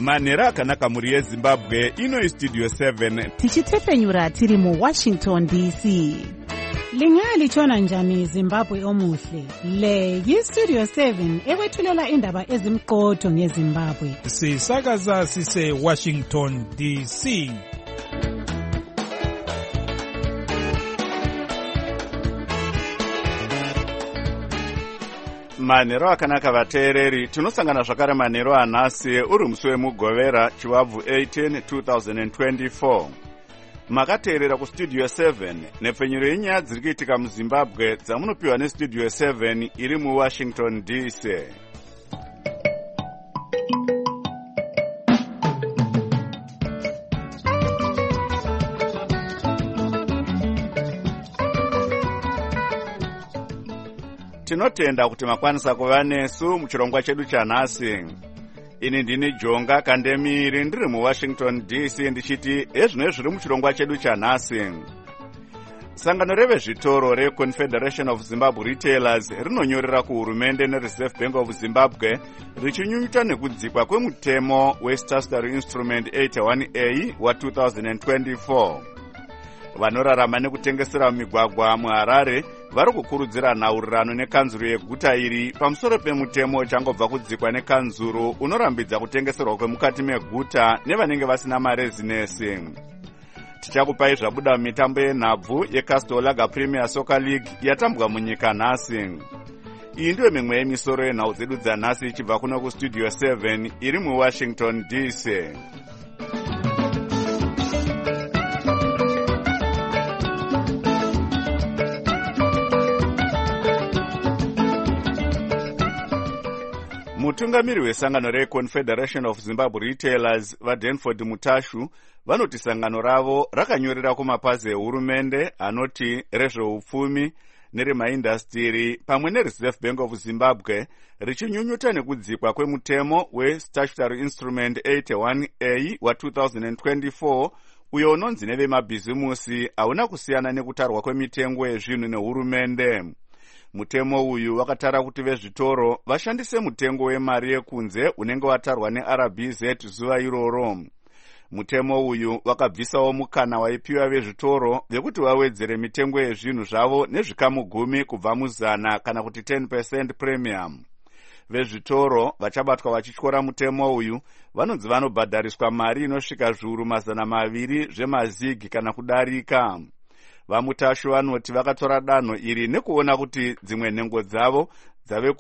manhero akanaka muri yezimbabwe. Ino Studio 7 tichitefenyura tiri muWashington DC. Lingalitshona njani Zimbabwe omuhle? Le yiStudio 7 ewethulela indaba ezimqotho ngeZimbabwe. Sisakaza sise Washington DC. manhero akanaka vateereri. Tinosangana zvakare manhero anhasi uri musi wemugovera chivabvu 18 2024. Makateerera kuStudio 7 nepfenyuro yenyaya dziri kuitika muZimbabwe dzamunopiwa neStudio 7 iri muWashington DC. Tinotenda kuti makwanisa kuva nesu muchirongwa chedu chanhasi. Ini ndini Jonga Kandemiri ndiri muWashington DC ndichiti ezvino zviri muchirongwa chedu chanhasi. Sangano revezvitoro reConfederation of Zimbabwe Retailers rinonyorera kuhurumende neReserve Bank of Zimbabwe richinyunyuta nekudzikwa kwemutemo weStatutory Instrument 81A wa2024. Vanorarama nekutengesera migwagwa muHarare vari kukurudzira nhaurirano nekanzuro yeguta iri pamusoro pemutemo uchangobva kudzikwa nekanzuro unorambidza kutengeserwa kwemukati meguta nevanenge vasina marezinesi. Tichakupai zvabuda mumitambo yenhabvu yeCastor Lager Premier Soccer League yatambwa munyika nhasi. Iyi ndiyo mimwe yemisoro yenhau dzedu dzanhasi ichibva kuno kuStudio 7 iri muWashington DC. Mutungamiri wesangano reConfederation of Zimbabwe Retailers vaDanford Mutashu vanoti sangano ravo rakanyorera kumapazi ehurumende anoti rezveupfumi neremaindastiri pamwe neReserve Bank of Zimbabwe richinyunyuta nekudzikwa kwemutemo weStatutory Instrument 81A wa2024 uyo unonzi nevemabhizimusi hauna kusiyana nekutarwa kwemitengo yezvinhu nehurumende. Mutemo uyu wakatara kuti vezvitoro vashandise mutengo wemari yekunze unenge watarwa neRBZ zuva iroro. Mutemo uyu wakabvisawo mukana waipiwa vezvitoro vekuti wawedzere mitengo yezvinhu zvavo nezvikamu 10 kubva muzana kana kuti 10% premium. Vezvitoro vachabatwa vachityora mutemo uyu vanonzi vanobhadhariswa mari inosvika zviuru 200 zvemazigi kana kudarika. Vamutashu vanoti vakatora danho iri nekuona kuti dzimwe nhengo dzavo dzave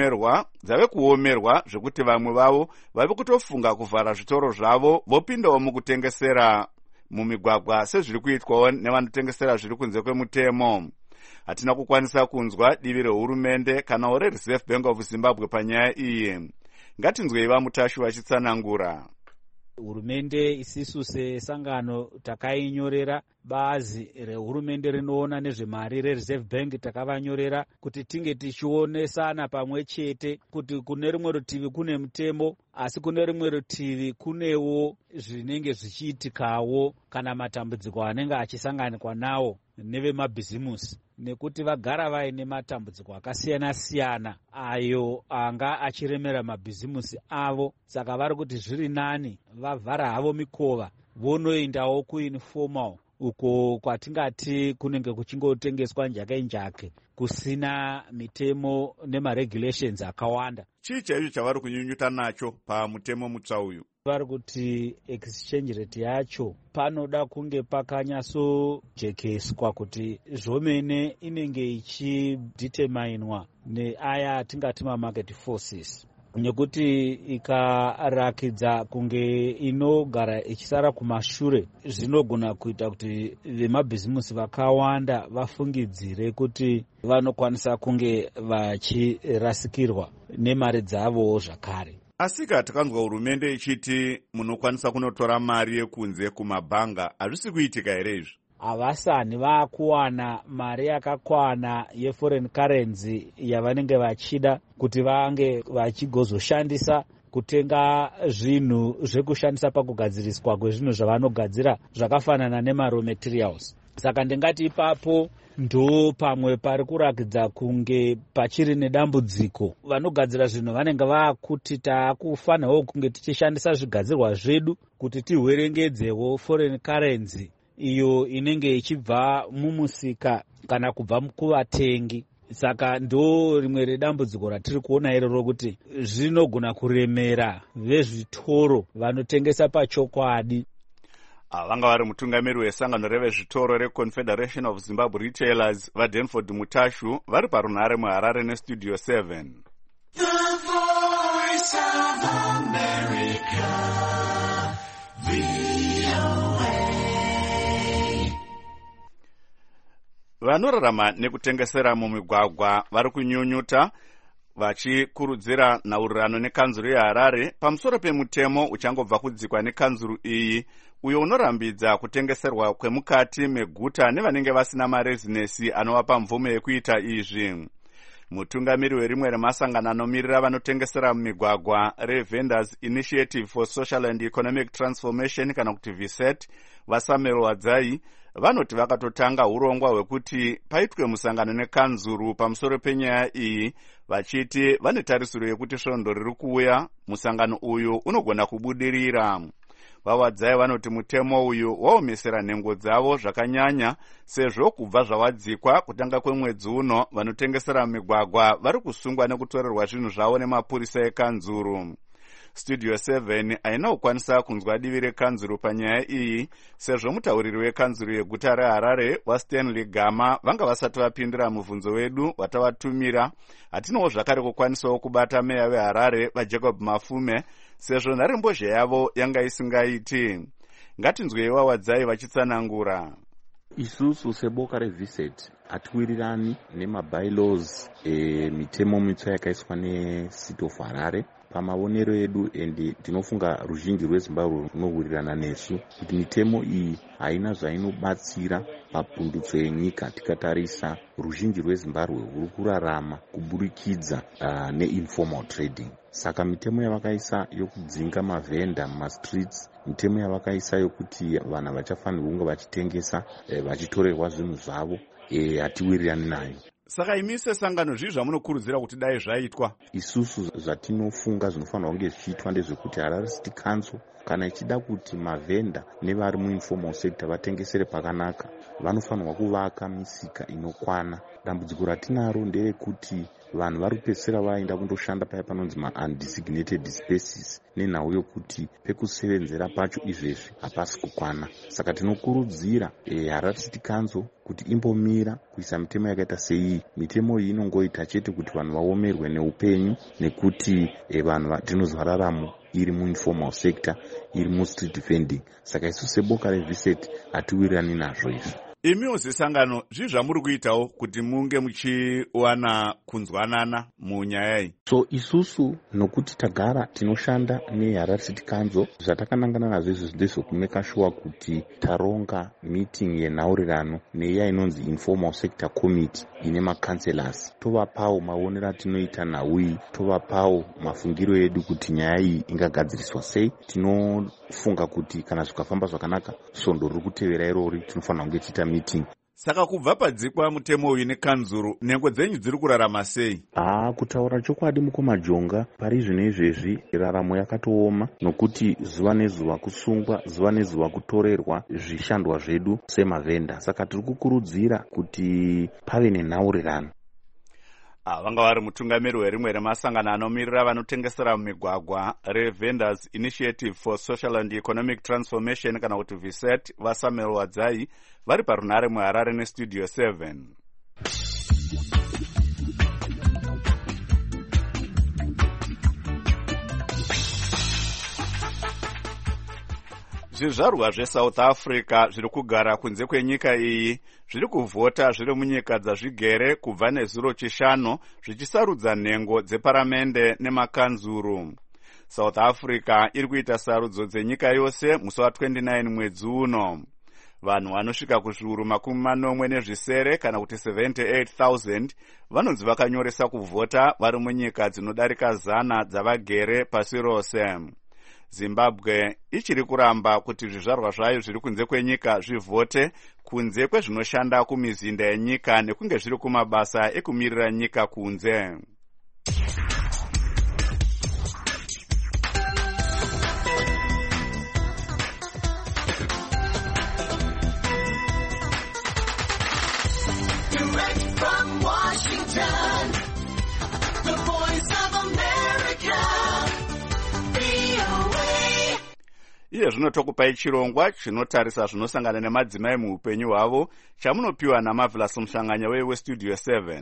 kuomerwa zvekuti vamwe vavo vave kutofunga kuvhara zvitoro zvavo vopindawo mukutengesera mumigwagwa sezviri kuitwawo nevanotengesera zviri kunze kwemutemo. Hatina kukwanisa kunzwa divi rehurumende kana reReserve Bank of Zimbabwe panyaya iyi. Ngatinzwei Vamutashu vachitsanangura. Hurumende isisu sesangano takainyorera bazi rehurumende rinoona nezvemari reReserve Bank takavanyorera kuti tinge tichionesana pamwe chete kuti kune rimwe rutivi kune mutemo asi kune rimwe rutivi kunewo zvinenge zvichiitikawo kana matambudziko anenge achisanganikwa nawo nevemabhizimusi nekuti vagara vaine matambudziko akasiyana-siyana ayo anga achiremera mabhizimusi avo. Saka vari kuti zviri nani vavhara havo mikova vonoendawo kuinformal uko kwatingati kunenge kuchingotengeswa njake kusina mitemo nemaregulations akawanda. Chii chaicho chavari kunyunyuta nacho pamutemo mutsva uyu? Vari kuti exchange rate yacho panoda kunge pakanyatsojekeswa kuti zvomene inenge ichideterminwa neaya atingati mamarket forces, nekuti ikarakidza kunge inogara ichisara kumashure zvinogona kuita kuti vemabhizimusi vakawanda vafungidzire kuti vanokwanisa kunge vachirasikirwa nemari dzavowo zvakare. Asika takanzwa hurumende ichiti munokwanisa kunotora mari yekunze kumabhanga. Hazvisi kuitika here izvi? Havasani vakuwana mari yakakwana yeforeign currency yavanenge vachida kuti vange vachigozoshandisa kutenga zvinhu zvekushandisa pakugadziriswa kwezvinhu zvavanogadzira zvakafanana nemaraw materials. Saka ndingati ipapo ndo pamwe pari kurakidza kunge pachiri nedambudziko. Vanogadzira zvinhu vanenge vakuti taakufanirawo kunge tichishandisa zvigadzirwa zvedu kuti tihwerengedzewo foreign currency iyo inenge ichibva mumusika kana kubva kuvatengi. Saka ndo rimwe redambudziko ratiri kuona iroro kuti zvinogona kuremera vezvitoro vanotengesa pachokwadi. Vanga vari mutungamiri wesangano revezvitoro reConfederation of Zimbabwe Retailers vaDanford Mutashu vari parunhare muHarare neStudio 7. The Voice of America, VOA. Vanorarama nekutengesera mumigwagwa vari kunyunyuta vachikurudzira nhaurirano nekanzuru yeHarare pamusoro pemutemo uchangobva kudzikwa nekanzuru iyi uyo unorambidza kutengeserwa kwemukati meguta nevanenge vasina marezinesi anovapa mvumo yekuita izvi. Mutungamiri werimwe remasangano anomirira vanotengesera mumigwagwa reVendors Initiative for Social and Economic Transformation kana kuti VSET vaSamuel Wadzai vanoti vakatotanga urongwa hwekuti paitwe musangano nekanzuru pamusoro penyaya iyi vachiti vane tarisiro yekuti svondo riri kuuya musangano uyu unogona kubudirira. Vawadzai vanoti mutemo uyu waomesera nhengo dzavo zvakanyanya sezvo kubva zvawadzikwa kutanga kwemwedzi uno vanotengesera migwagwa vari kusungwa nekutorerwa zvinhu zvavo nemapurisa ekanzuru. Studio 7 haina kukwanisa kunzwa divi rekanzuru panyaya iyi sezvo mutauriri wekanzuru yeguta reHarare waStanley Gama vanga vasati vapindira mubvunzo wedu watavatumira. Hatinowo zvakare kukwanisawo kubata meya weHarare vaJacob Mafume sezvo nharembozha yavo yanga isingaiti. Ngatinzweiwa Wadzai vachitsanangura. Isusu seboka reVSET hatiwirirani nemabylaws mitemo mitsva yakaiswa neCity of Harare. Pamaonero edu endi tinofunga ruzhinji rweZimbabwe runowirirana nesu kuti mitemo iyi haina zvainobatsira papundutso yenyika. Tikatarisa ruzhinji rweZimbabwe rwuri kurarama kuburikidza neinformal trading. Saka mitemo yavakaisa yokudzinga mavhenda mumastreets, mitemo yavakaisa yokuti vanhu vachafanirwa kunge vachitengesa vachitorerwa zvinhu zvavo hatiwirirani nayo. Saka imi sesangano zvii zvamunokurudzira kuti dai zvaitwa? Isusu zvatinofunga zvinofanirwa kunge zvichiitwa ndezvekuti Harare City Council kana ichida kuti mavhenda nevari muinformal sector vatengesere pakanaka, vanofanirwa kuvaka misika inokwana. Dambudziko ratinaro nderekuti vanhu vari kupedzisira vaenda kundoshanda paya panonzi ma-undesignated spaces nenhau yokuti pekusevenzera pacho izvezvi hapasi kukwana. Saka tinokurudzira Harare City Council kuti imbomira kuisa mitemo yakaita sei. Mitemo iyi inongoita chete kuti vanhu vaomerwe neupenyu nekuti vanhu tinozvararamo iri muinformal sector, iri mustreet vending. Saka isu seboka reVSET hatiwirirani nazvo izvi. Imiwo sesangano zvii zvamuri kuitawo kuti munge muchiwana kunzwanana munyaya iyi? So isusu nokuti tagara tinoshanda neHarare City Council, zvatakanangana nazvo izvi ndezvokumeka sure kuti taronga meeting yenhaurirano neiya inonzi informal sector committee ine makanselas. Tovapawo maonero atinoita nhau iyi, tovapawo mafungiro edu kuti nyaya iyi ingagadziriswa sei. Tinofunga kuti kana zvikafamba zvakanaka svondo riri kutevera irori tinofanira kunge tiita meeting. Saka kubva padzikwa mutemo uyu nekanzuru, nhengo dzenyu dziri kurarama sei? Kutaura chokwadi mukomajonga pari zvino izvezvi raramo yakatooma nokuti zuva nezuva kusungwa, zuva nezuva kutorerwa zvishandwa zvedu semavhenda. Saka tiri kukurudzira kuti pave nenhaurirano. Vanga vari mutungamiri werimwe remasangano anomirira vanotengesera mumigwagwa reVendors Initiative for Social and Economic Transformation kana kuti VSET vaSamuel Wadzai vari parunhare muHarare neStudio 7. Zvizvarwa zveSouth Africa zviri kugara kunze kwenyika iyi zviri kuvhota zviri munyika dzazvigere kubva nezuro chishanu zvichisarudza nhengo dzeparamende nemakanzuru. South Africa iri kuita sarudzo dzenyika yose musi wa29 mwedzi uno. Vanhu vanosvika kuzviuru 40 kana kuti 78,000 vanonzi vakanyoresa kuvhota vari munyika dzinodarika 100 dzavagere pasi rose. Zimbabwe ichiri kuramba kuti zvizvarwa zvayo zviri kunze kwenyika zvivhote kunze kwezvinoshanda kumizinda yenyika nekunge zviri kumabasa ekumirira nyika kunze. Iye zvino tokupai chirongwa chinotarisa zvinosangana nemadzimai muupenyu hwavo chamunopiwa naMarvelous Mushanganya weStudio 7.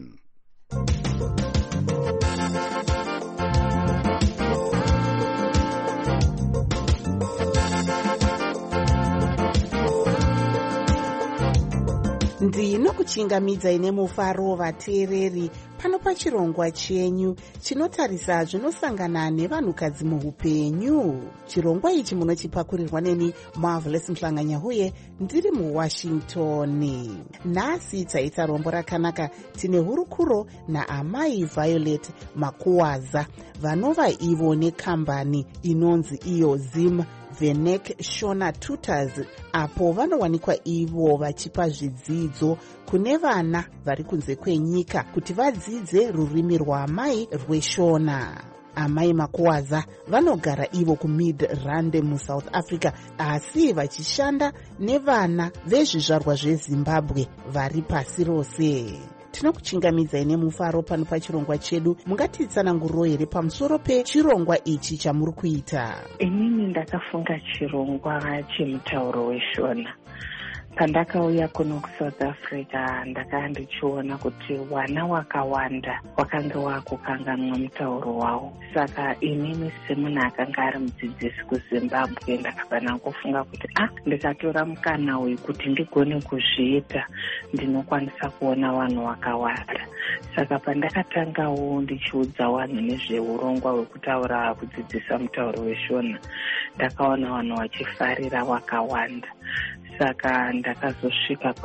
ndinokuchingamidzai nemufaro vateereri pano pachirongwa chenyu chinotarisa zvinosangana nevanhukadzi muupenyu. Chirongwa ichi munochipakurirwa neni Marvelous Mushanganya uye ndiri muWashington. Nhasi taita rombo rakanaka tine hurukuro naamai Violet Makuwaza vanova ivo nekambani inonzi iyo Zim Venek Shona Tutors, apo vanowanikwa ivo vachipa zvidzidzo kune vana vari kunze kwenyika kuti vadzidze rurimi rwaamai rweshona. Amai Makuwaza vanogara ivo kuMidrand muSouth Africa asi vachishanda nevana vezvizvarwa zveZimbabwe vari pasi rose. Tinokuchingamidzai nemufaro pano pachirongwa chedu. Mungatitsananguriro here pamusoro pechirongwa ichi chamuri kuita? Inini ndakafunga chirongwa chemutauro weshona. Pandakauya kuno kuSouth Africa ndakanga ndichiona kuti wana wakawanda wakanga wakukanganwa mutauro wawo. Saka inini semunhu akanga ari mudzidzisi kuZimbabwe ndakabva kufunga kuti ndikatora mukana uyu kuti ndigone kuzviita ndinokwanisa kuona vanhu wakawanda. Saka pandakatangawo ndichiudza vanhu nezveurongwa hwekutaura kudzidzisa mutauro weshona ndakaona vanhu vachifarira wakawanda. Saka ndakazosvika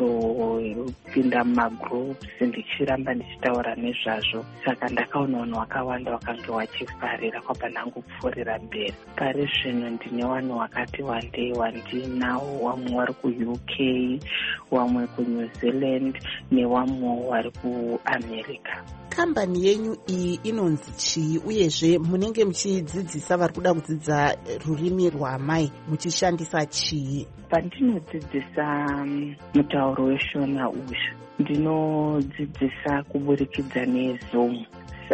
pakutopinda mumagroups ndichiramba ndichitaura nezvazvo. Saka ndakaona vanhu vakawanda vakanga vachifarira kwabva ndangopfuurira mberi. Pari zvino ndine vanhu vakati wandei wandinawo, vamwe vari kuUK, vamwe kuNew Zealand nevamwe vari kuAmerica. Kambani yenyu iyi inonzi chii uyezve munenge muchidzidzisa vari kuda kudzidza rurimi rwaamai muchishandisa chii? Pandinodzidzisa mutauro weshona uyu ndinodzidzisa kuburikidza neZoom.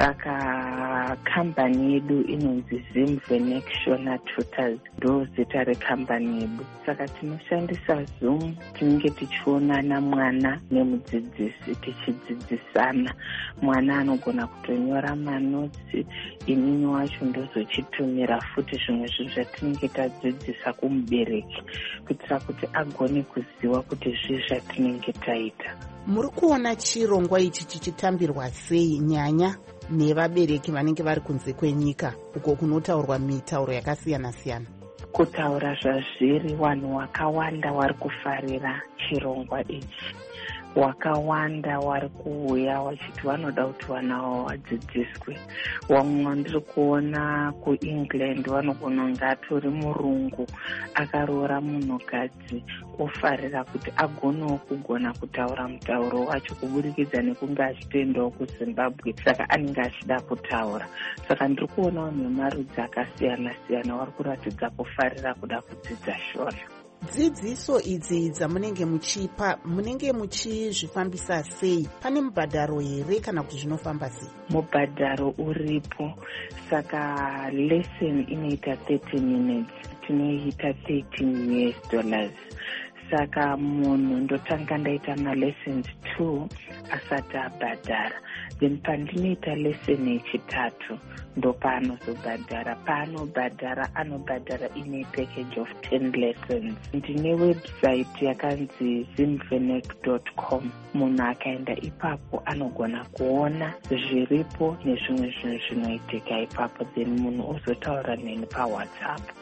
Saka kambani yedu inonzi Zim Venek Shona Tutors, ndo zita rekambani yedu. Saka tinoshandisa Zoom, tinenge tichionana mwana nemudzidzisi tichidzidzisana. Mwana anogona kutonyora manotsi, inini wacho ndozochitumira futi zvimwe zvinhu zvatinenge tadzidzisa kumubereki kuitira kuti agone kuziva kuti zvii zvatinenge taita. Muri kuona chirongwa ichi chichitambirwa sei nyanya nevabereki vanenge vari kunze kwenyika uko kunotaurwa mitauro yakasiyana siyana? Kutaura zvazviri, vanhu vakawanda vari kufarira chirongwa ichi. Wakawanda vari kuuya vachiti vanoda kuti vana vavo vadzidziswe. Vamwe ndiri kuona kuEngland vanogona kunge atori murungu akaroora munhukadzi ofarira kuti agonewo kugona kutaura mutauro wacho kuburikidza nekunge achitoendawo kuZimbabwe, saka anenge achida kutaura. Saka ndiri kuona vanhu vemarudzi akasiyana siyana vari kuratidza kufarira kuda kudzidza shona. Dzidziso idzi dzamunenge muchipa munenge muchizvifambisa sei? Pane mubhadharo here kana kuti zvinofamba sei? Mubhadharo uripo. Saka lesson inoita 30 minutes, tinoita $13. Saka munhu ndotanga ndaita malessons 2 asati abhadhara. Then pandinoita lesson yechitatu ndo paanozobhadhara. Paanobhadhara anobhadhara ine package of 10 lessons. Ndine website yakanzi zimvenek.com. Munhu akaenda ipapo anogona kuona zviripo nezvimwe zvinhu zvinoitika ipapo, then munhu ozotaura neni paWhatsApp.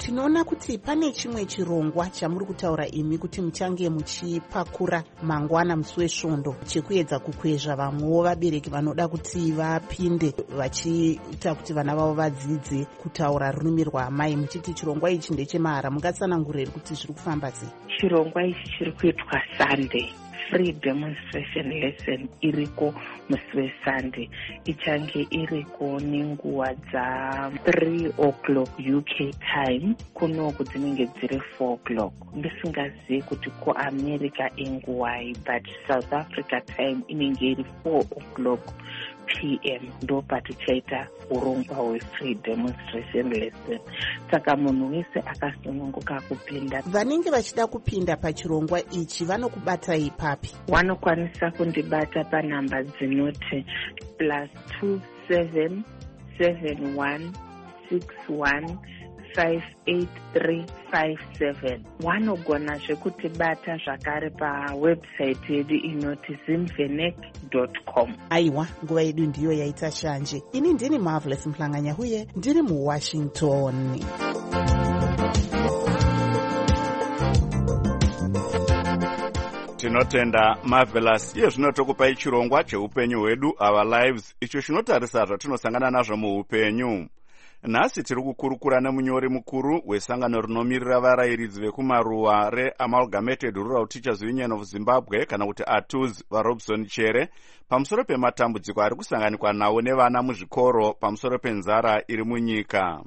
tinoona kuti pane chimwe chirongwa chamuri kutaura imi kuti muchange muchipakura mangwana musi wesvondo chekuedza kukwezva vamwewo vabereki vanoda kuti vapinde vachiita kuti vana vavo vadzidze kutaura rurimi rwaamai, muchiti chirongwa ichi ndechemahara. mungatsanangurire kuti zviri kufamba sei? chirongwa ichi chiri kuitwa Sunday. Free demonstration lesson iriko musi weSunday, ichange iriko nenguva dza3 o'clock UK time, kunoku dzinenge dziri 4 o'clock. Ndisingazivi kuti kuAmerica inguwai, but South Africa time inenge iri 4 o'clock PM ndo patichaita urongwa hwefree demonstration lesson. Saka munhu wese akasununguka kupinda. Vanenge vachida kupinda pachirongwa ichi vanokubatai papi? Vanokwanisa kundibata panhamba dzinoti +27 71 61 58357. Wanogona zvekutibata zvakare pawebsite yedu inoti zimvenek.com. Aiwa, nguva yedu ndiyo yaita shanje. Ini ndini Marvelous Mhlanganya huye ndiri muWashington. Tinotenda Marvelous. Iye zvino tokupai chirongwa cheupenyu hwedu, Our Lives, icho chinotarisa zvatinosangana nazvo muupenyu. Nhasi tiri kukurukura nemunyori mukuru wesangano rinomirira varayiridzi vekumaruwa reAmalgamated Rural Teachers Union of Zimbabwe kana kuti ATUZ vaRobson Chere pamusoro pematambudziko ari kusanganikwa nawo nevana muzvikoro pamusoro penzara iri munyika.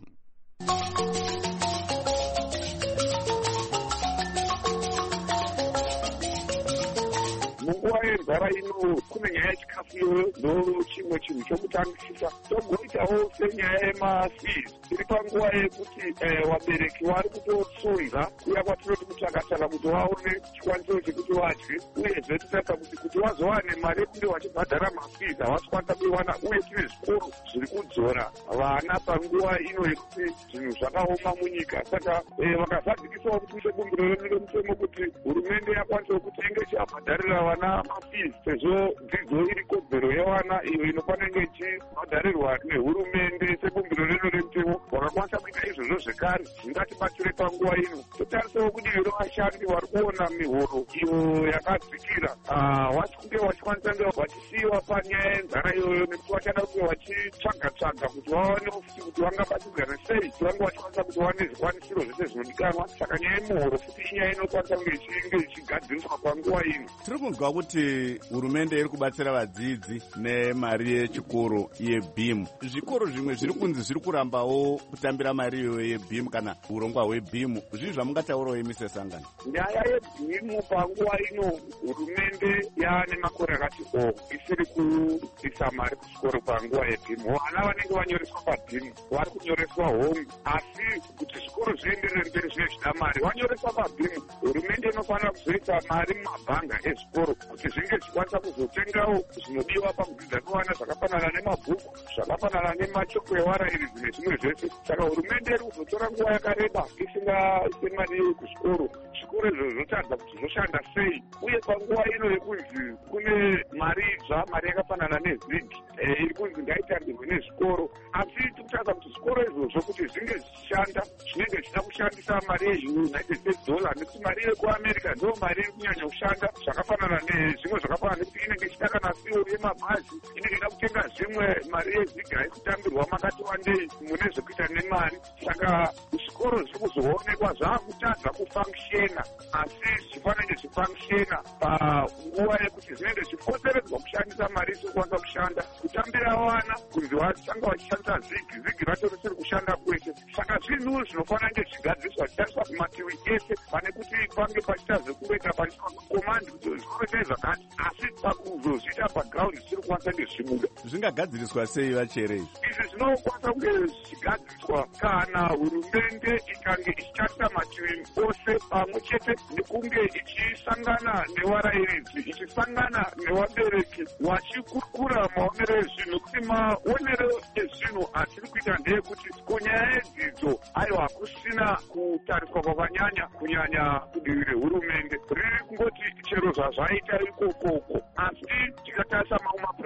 Munguva yenzara ino kune nyaya yechikafu ndochimwe chinhu chokutangisisa. Togoitawo senyaya yemafees iri panguva yekuti vabereki vari kutosonza uya kwatinoti kutsvaka kuti vaone chikwanisiro chekuti vadye, uyezve tinotarisa kuti vazowane mari yekunge vachibhadhara mafees havasi kwanisa kuiwana, uye tine zvikoro zviri kudzora vana panguva ino yekuti zvinhu zvakaoma munyika. Saka vakazadzikisawo kuti sebumbiro redu remutemo kuti hurumende yakwanisawo kuti inge ichibhadharira vana mafees, sezvo dzidzo iri kodzero yevana iyo inofanira ichibhadharirwa nehurumende. Sebumbiro redu remutemo vakakwanisa kuita izvozvo zvekare zvingatibatsire panguva ino. Totarisawo kudivi revashandi vari kuona mihoro iyo yakadzikira, vachikunge vachikwanisa nge vachisiyiwa panyaya yenzara iyoyo, nekuti vachada kunge vachitsvaga kuti vaonewo futi kuti vangabatsirana sei kuti vange vachikwanisa kuti vaone zvikwanisiro zvese zvinodikanwa. Saka nyaya yemuhoro futi inyaya inokwanisa kunge ichigadziriswa panguva ino. Tiri kunzwa kuti hurumende iri kubatsira vadzidzi nemari yechikoro yeBeam. Zvikoro zvimwe zviri kunzi zviri kurambawo kutambira mari iyoyo yeBeam kana urongwa hweBeam. Zvii zvamungataurawo imi sesangano? Nyaya yeBeam panguva ino hurumende yaane makore akati isiri kuisa mari kuchikoro panguva yeBeam. Vana vanenge vanyoreswa paBeam vari kunyoreswa home, asi kuti zvikoro zvienderere mberi zvinenge zvida mari. Vanyoreswa paBeam, hurumende inofanira kuzoisa mari mumabhanga ezvikoro kuti zvinge zvichikwanisa kuzotengawo zvinodiwa pakudzidza kwevana zvakafanana nemabhuku, zvakafanana nemachoko evarayiridzi nezvimwe zvese. Saka hurumende iri kuzotora nguva yakareba isingaise mari kuzvikoro. Zvikoro izvo zvinotaridza kuti zvoshanda sei, uye panguva ino yekunzi kune mari itsva, mari yakafanana nezig iri kunzi ngaitarirwe nezvikoro, asi tikutarisa kuti zvikoro izvozvo kuti zvinge zvichishanda zvinenge zvichida kushandisa mari yeUnited States dollar, nekuti mari yekuAmerica ndo mari iri kunyanya kushanda zvakafanana nezvimwe zvakafanana, nekuti inenge ichida kana siwo yemabhazi inenge ida kutenga zvimwe, mari yeziga ikutambirwa makati wandei mune zvekuita nemari. Saka zvikoro zviri kuzoonekwa zvakutadza kufangshena, asi zvifanenge zvifangshena panguva yekuti zvinenge zvipoteredzwa kushandisa mari isiri kwanisa kushanda. Kutambira vana kunzi vachanga vachishandisa zigi ratorisiri kushanda kwese. Saka zvinhu zvinofanira nge zvigadziriswa zvichaiswa kumativi ese, pane kuti pange pachiita zvekuita pachiiswa kukomandi kuti zvikoro sei zvakati, asi pakuzozviita paground zvisiri kwanisa nge zvimuda. Zvingagadziriswa sei Vachere izvi? Izvi zvinokwanisa kunge zvigadziriswa kana hurumende ikange ichitarisa mativi ose pamwe chete nekunge ichisangana nevarayiridzi, ichisangana nevabereki, vachikurukura maonero ezvinhu, kuti maonero ezvinhu atiri kuita ndeyekuti kunyaya yedzidzo aiwa kusina kutariswa kwakanyanya kunyanya kudivi rehurumende. Riri kungoti chero zvazvaita ikokoko, asi tikatarisa mamwe mapurayoriti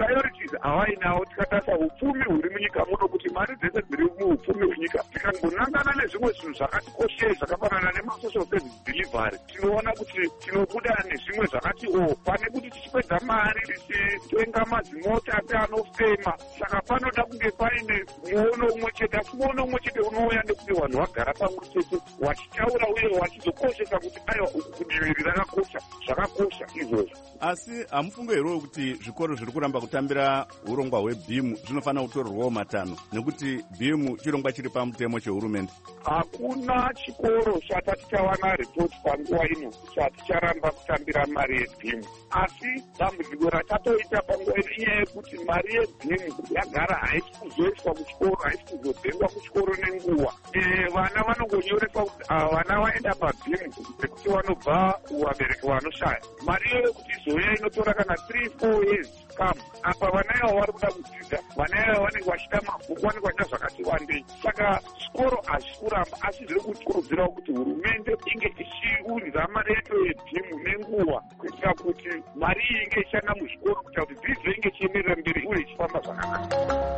kuti havainawo tikatarisa upfumi huri munyika muno kuti mari dzese dziri muupfumi hwenyika tikangonangana nezvimwe zvinhu zvakatikoshei zvakafanana nemasocial service delivery tinoona kuti tinobuda nezvimwe zvakati pane kuti tichipedza mari tichitenga madzimota ati anofema saka panoda kunge paine muono umwe chete asi muono umwe chete unouya nekuti vanhu vagara pamwe chete wachitaura uye wachizokoshesa kuti aiwa uku kudiviri rakakosha zvakakosha izvozvo. Asi hamufungo here kuti zvikoro zviri kuramba kutambira urongwa hwebhimu zvinofanira kutorerwawo matanho nekuti bhimu chirongwa chiri pamutemo chehurumende? Hakuna chikoro chatati chawana ripoti panguva ino chaticharamba kutambira mari yebhimu, asi dambudziko ratatoita panguva ino inyaya yekuti mari yebhimu yagara haisi kuzoiswa kuchikoro, haisi kuzodhengwa kuchikoro nenguva. Vana vanongonyoreswa kuti vana vaenda pabhimu nekuti vanobva kuvabereki vanoshaya. Mari iyoyo kuti izouya inotora kana 3-4 years kam apa vana ivo vari kuda kudzidza, vana ivo vanenge vachida mabhuku, vanenge vachida zvakati wandei. Saka chikoro hazvi kuramba, asi zviri kukurudzirawo kuti hurumende inge ichiunza mari yacho yebhimu nenguva kuitira kuti mari iyi inge ichishanda muzvikoro kuitira kuti dzidzo inge ichienderera mberi uye ichifamba zvakanaka.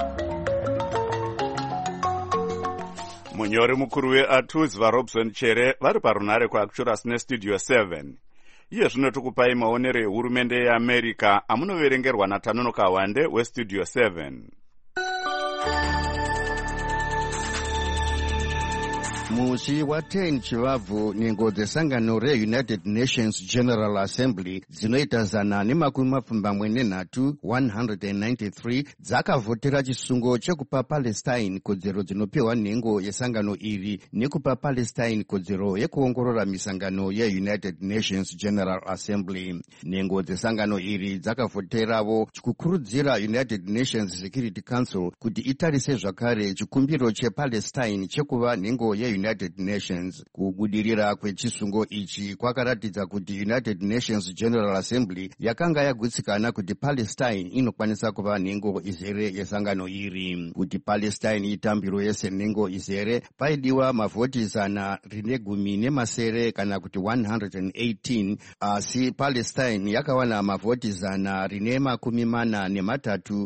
Munyori mukuru weATUS vaRobson Chere vari parunhare kuActuras neStudio 7. Iye zvino tikupai maonero ehurumende yeAmerica amunoverengerwa naTanono Kawande weStudio 7. Musi wa 10 Chivabvu nyengo dzesangano reUnited Nations General Assembly dzinoita 123 193 dzakavhotera chisungo chekupa Palestine kodzero dzinopiwa nhengo yesangano iri nekupa Palestine kodzero yekuongorora misangano yeUnited Nations General Assembly. Nhengo dzesangano iri dzakavhoterawo kukurudzira United Nations Security Council kuti itarise zvakare chikumbiro chePalestine chekuva nhengo yeUnited Nations. Kubudirira kwechisungo ichi kwakaratidza kuti United Nations General Assembly yakanga yagutsikana kuti Palestine inokwanisa kuva nhengo izere yesangano iri. Kuti Palestine itambirwe senhengo izere paidiwa mavhoti 110 kana kuti 118, asi Palestine yakawana mavhoti 143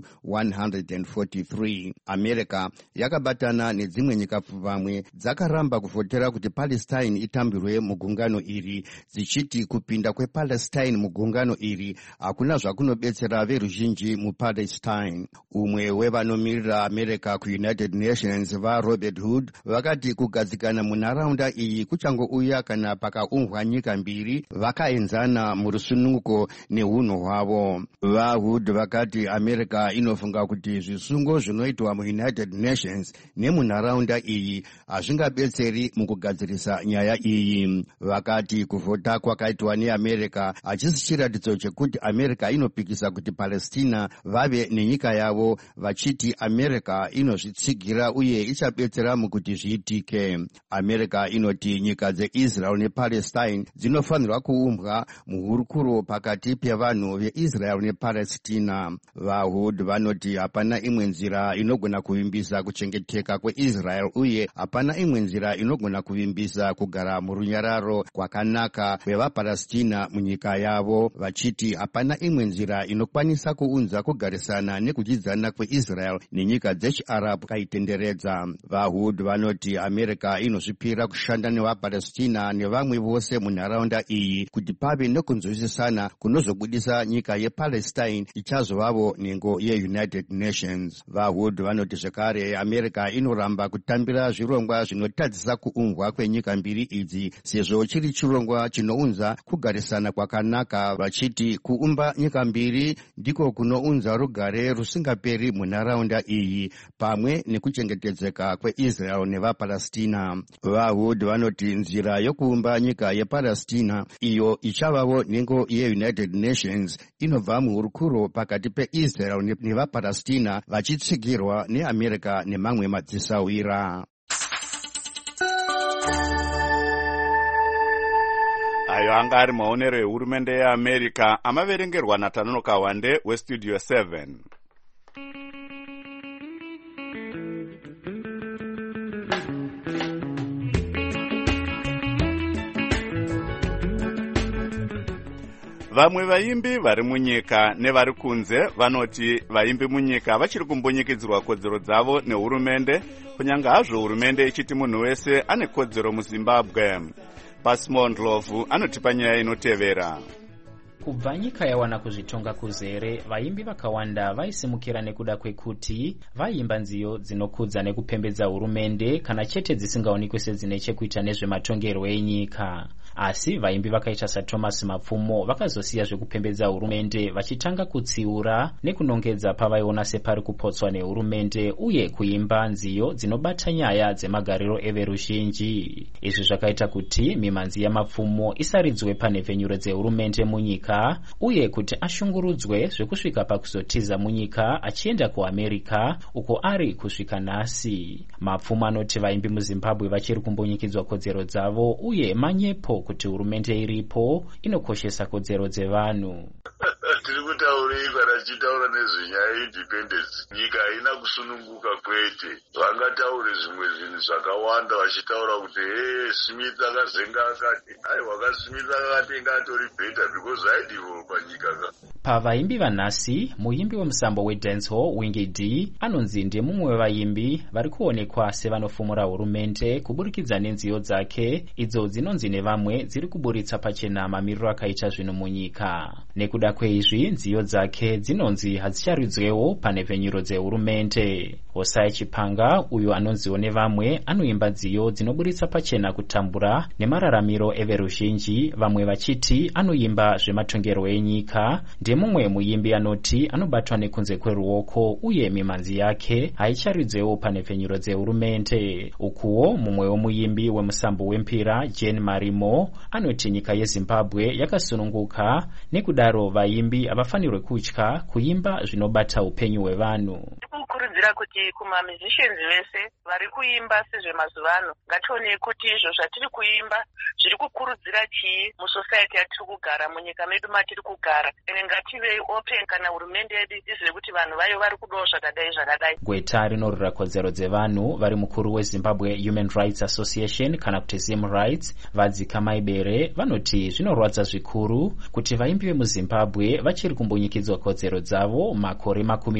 143. America yakabatana nedzimwe nyika pfumbamwe dzakaramba kuvhotera kuti Palestine itambirwe mugungano iri, dzichiti kupinda kwePalestine mugungano iri hakuna zvakunobetsera veruzhinji muPalestine. Umwe wevanomirira America kuUnited Nations vaRobert Hood vakati kugadzikana munharaunda iyi kuchangouya kana pakaumbwa nyika mbiri vakaenzana murusununguko neunhu hwavo. VaHood vakati America inofunga kuti zvisungo zvinoitwa muUnited Nations nemunharaunda iyi hazvingabetseri mukugadzirisa nyaya iyi. Vakati kuvhota kwakaitwa neAmerica hachisi chiratidzo chekuti America inopikisa kuti Palestina vave nenyika yavo, vachiti America inozvitsigira uye ichabetsera mukuti zviitike. America inoti nyika dzeIsrael nePalestine dzinofanirwa kuumbwa muhurukuro pakati pevanhu veIsrael nePalestina. VaHood vanoti hapana imwe nzira inogona kuvimbisa kuchengeteka kweIsrael uye hapana imwe nzira inogona kuvimbisa kugara murunyararo kwakanaka kwevaPalestina munyika yavo, vachiti hapana imwe nzira inokwanisa kuunza kugarisana nekudyidzana kweIsrael nenyika dzechiArabhu kaitenderedza. VaHood vanoti America inozvipira kushanda nevaPalestina nevamwe vose munharaunda iyi kuti pave nekunzwisisana kunozobudisa nyika yePalestine ichazovavo nhengo yeUnited Nations. VaHood vanoti zvekare America inoramba kutambira zvirongwa zvinotadzisa kuumbwa kwenyika mbiri idzi sezvo chiri chirongwa chinounza kugarisana kwakanaka, vachiti kuumba nyika mbiri ndiko kunounza rugare rusingaperi munharaunda iyi pamwe nekuchengetedzeka kweIsrael nevaPalestina. VaHood vanoti nzira yokuumba nyika yePalestina iyo ichavavo nhengo yeUnited Nations inobva muhurukuro pakati peIsrael nevaPalestina vachitsigirwa neAmerica nemamwe madzisawira. Ayo anga ari maonero ehurumende yeAmerica amaverengerwa naTanono Kawande weStudio 7. Vamwe vaimbi vari munyika nevari kunze vanoti vaimbi munyika vachiri kumbunyikidzirwa kodzero dzavo nehurumende, kunyanga hazvo hurumende ichiti munhu wese ane kodzero muZimbabwe. Pasmo Ndlovu anotipa nyaya inotevera. Kubva nyika yawana kuzvitonga kuzere, vaimbi vakawanda vaisimukira nekuda kwekuti vaimba nziyo dzinokudza nekupembedza hurumende kana chete dzisingaonekwi sedzine chekuita nezvematongerwo enyika. Asi vaimbi vakaita saThomas Mapfumo vakazosiya zvekupembedza hurumende vachitanga kutsiura nekunongedza pavaiona separi kupotswa nehurumende uye kuimba nziyo dzinobata nyaya dzemagariro everuzhinji. Izvi zvakaita kuti mimanzi yaMapfumo isaridzwe panhepfenyuro dzehurumende munyika uye kuti ashungurudzwe zvekusvika pakuzotiza munyika achienda kuAmerica uko ari kusvika nhasi. Mapfumo anoti vaimbi muZimbabwe vachiri kumbunyikidzwa kodzero dzavo uye manyepo kuti hurumende iripo inokoshesa kodzero dzevanhu. Tiri kutaurei kana tichitaura nezvenyaya independence. Nyika haina kusununguka kwete. Vangataure zvimwe zvinhu zvakawanda vachitaura kuti Smith akazenga akati aiwa Smith akatenga atori better because aidivolva nyika ka. Pavaimbi vanhasi, muimbi wemusambo wedancehall Wingy D anonzi ndemumwe wevaimbi vari kuonekwa sevanofumura hurumende kuburikidza nenziyo dzake idzo dzinonzi nevamwe dziri kuburitsa pachena mamiriro akaita zvinhu munyika. Nekuda kweizvi nziyo dzake dzinonzi hadzicharwidzwewo panhepfenyuro dzehurumende. Hosea Chipanga uyo anonziwo nevamwe anoimba nziyo dzinoburitsa pachena kutambura nemararamiro everuzhinji, vamwe vachiti anoimba zvematongerwo enyika. Ndemumwe muimbi anoti anobatwa nekunze kweruoko uye mimanzi yake haicharidzewo panhepfenyuro dzehurumende. Ukuwo mumwe womuimbi wemusambo wempira Jane Marimo anoti nyika yeZimbabwe yakasununguka, nekudaro vaimbi havafanirwe kutya kuimba zvinobata upenyu hwevanhu. Kukurudzira kuti kumamizishens vese vari kuimba sezvemazuvano ngatione kuti izvo zvatiri kuimba zviri kukurudzira chii musociety yatiri kugara, munyika medu matiri kugara. Ene ngativei open kana hurumende yedu izive kuti vanhu vayo vari kudawo zvakadai zvakadai. Gweta rinorwira kodzero dzevanhu vari mukuru weZimbabwe Human Rights Association kana kuti Zim Rights Vadzika Maibere vanoti zvinorwadza zvikuru kuti vaimbi vemuZimbabwe vachiri kumbunyikidzwa kodzero dzavo makore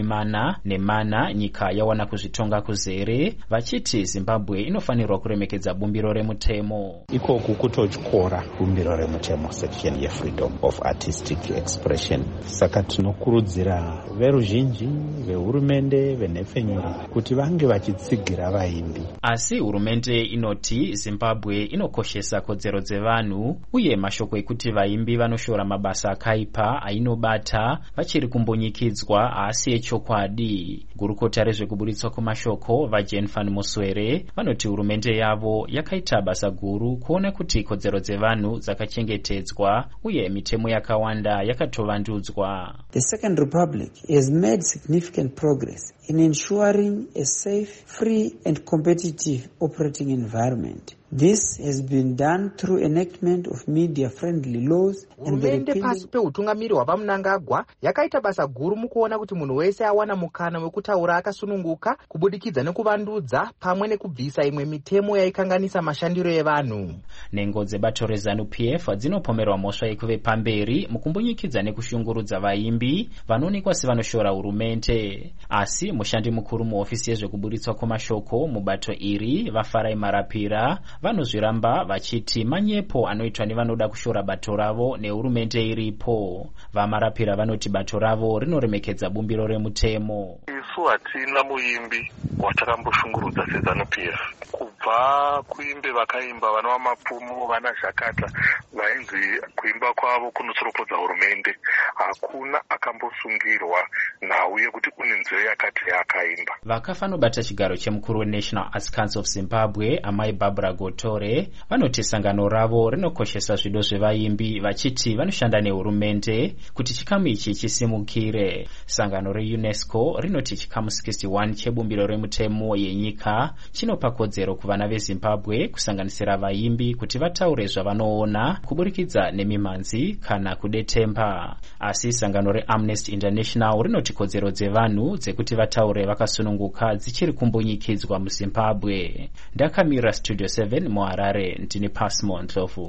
40 nyika yawana kuzvitonga kuzere, vachiti Zimbabwe inofanirwa kuremekedza bumbiro remutemo. Ikoku kutotyora bumbiro remutemo section yefreedom of artistic expression. Saka tinokurudzira veruzhinji, vehurumende, venhepfenyuro kuti vange vachitsigira vaimbi. Asi hurumende inoti Zimbabwe inokoshesa kodzero dzevanhu uye mashoko ekuti vaimbi vanoshora mabasa akaipa ainobata vachiri kumbunyikidzwa asi echokwadi. Gurukota rezvekuburitswa kwemashoko vaJane Van Muswere vanoti hurumende yavo yakaita basa guru kuona kuti kodzero dzevanhu dzakachengetedzwa uye mitemo yakawanda yakatovandudzwa. The Second Republic has made significant progress in ensuring a safe, free and competitive operating environment. This has been done through enactment of media-friendly laws and the repealing... pasi peutungamiri hwapaMnangagwa yakaita basa guru mukuona kuti munhu wese awana mukana wekutaura akasununguka kubudikidza nekuvandudza pamwe nekubvisa imwe mitemo yaikanganisa mashandiro evanhu. Nengo dzebato reZANU-PF dzinopomerwa mhosva yekuve pamberi mukumbunyikidza nekushungurudza vaimbi vanoonekwa sevanoshora hurumende. Asi mushandi mukuru muhofisi yezvekuburitswa kwemashoko mubato iri vaFarai Marapira vanozviramba vachiti manyepo anoitwa nevanoda kushora bato ravo nehurumende iripo. VaMarapira vanoti bato ravo rinoremekedza bumbiro remutemo. Isu hatina muimbi watakamboshungurudza seZANU-PF. Kubva kuimbe vakaimba vana vaMapfumo, vana Zhakata vainzi kuimba kwavo kunotsoropodza hurumende, hakuna akambosungirwa nhau yekuti kune nzeve yakati yakaimba. Vakafanobata chigaro chemukuru weNational Arts Council of Zimbabwe Amai Barbara Gotore vanoti sangano ravo rinokoshesa zvido zvevaimbi vachiti vanoshanda nehurumende kuti chikamu ichi chisimukire. Sangano reUNESCO rinoti chikamu 61 chebumbiro remutemo yenyika chinopa kodzero kuvana veZimbabwe kusanganisira vaimbi kuti vataure zvavanoona kuburikidza nemimanzi kana kudetemba. Asi sangano reAmnesty International rinoti kodzero dzevanhu dzekuti vataure vakasununguka dzichiri kumbunyikidzwa muZimbabwe. Ndakamira Studio 7 muHarare, ndini Pasmo Ndlovu.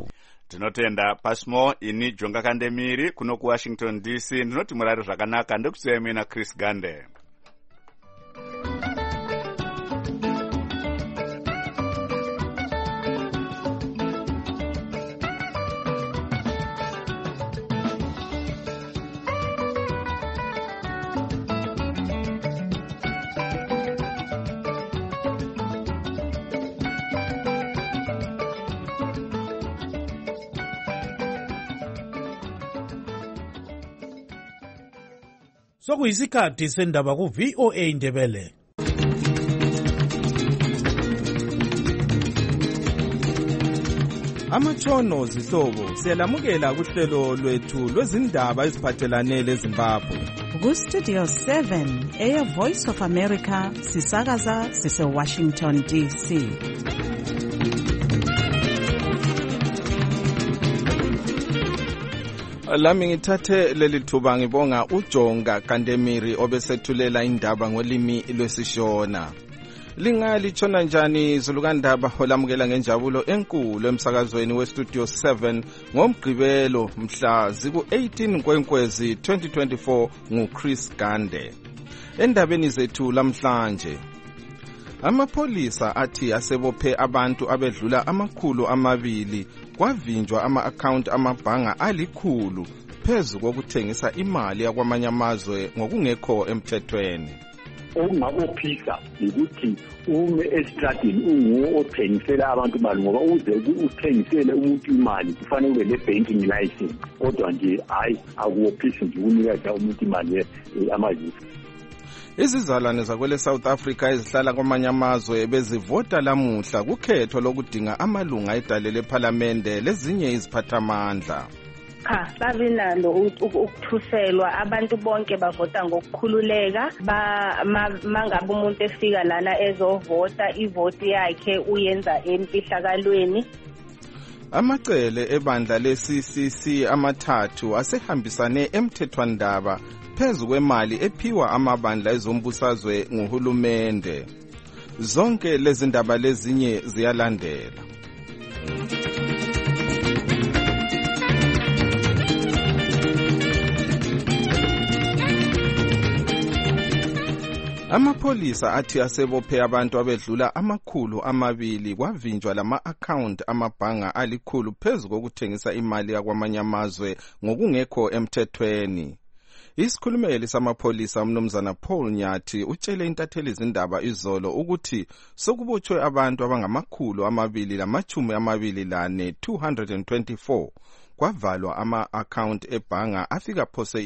Tinotenda pasmo ini Jonga Kandemiri kuno kuWashington DC. Ndinoti murari zvakanaka. Ndekusiyemi na Chris Gande. Sokuyisikhathi sendaba ku VOA Indebele. Amatshono zihlobo siyalamukela kuhlelo lwethu lwezindaba eziphathelane leZimbabwe. Ku-Studio 7 Air Voice of America sisakaza sise-Washington DC. Lami ngithathe leli thuba ngibonga uJonga Kandemiri obesethulela indaba ngolimi lwesishona. Lingatshona njani zulukandaba olamukela ngenjabulo enkulu emsakazweni weStudio 7 ngomgqibelo mhla ziku-18 Nkwenkwezi 2024 nguChris Gande. Endabeni zethu lamhlanje, amapolisa athi asebophe abantu abedlula 200 kwavinjwa ama-account amabhanga 100 phezu kokuthengisa imali yakwamanye amazwe ngokungekho emthethweni. Okungabophisa ukuthi ume estradini unguwo othengisela abantu imali, ngoba uze uthengisele umuntu imali kufanele ube le-banking license, kodwa nje hayi akubophisi nje ukunikeza umuntu imali amazisi. Izizalwane zakwele South Africa ezihlala kwamanye amazwe bezivota lamuhla kukhetho lokudinga amalunga edale lephalamende lezinye iziphathamandla. Bavinalo ukuthuselwa, abantu bonke bavota ngokukhululeka. Mangabe umuntu efika lana ezovota, ivoti yakhe uyenza emfihlakalweni. Amacele ebandla le-CCC amathathu asehambisane emthethwandaba phezu kwemali ephiwa amabandla ezombusazwe nguhulumende. Zonke lezi ndaba lezinye ziyalandela. Amapolisa athi asebophe abantu abedlula 200 kwavinjwa lama-account amabhanga 100 phezu kokuthengisa imali yakwamanye amazwe ngokungekho emthethweni. Isikhulumeli samapolisa umnumzana Paul Nyathi utshele intatheli izindaba izolo ukuthi sokubotshwe abantu abangama-224 224 kwavalwa ama-account ebhanga afika phose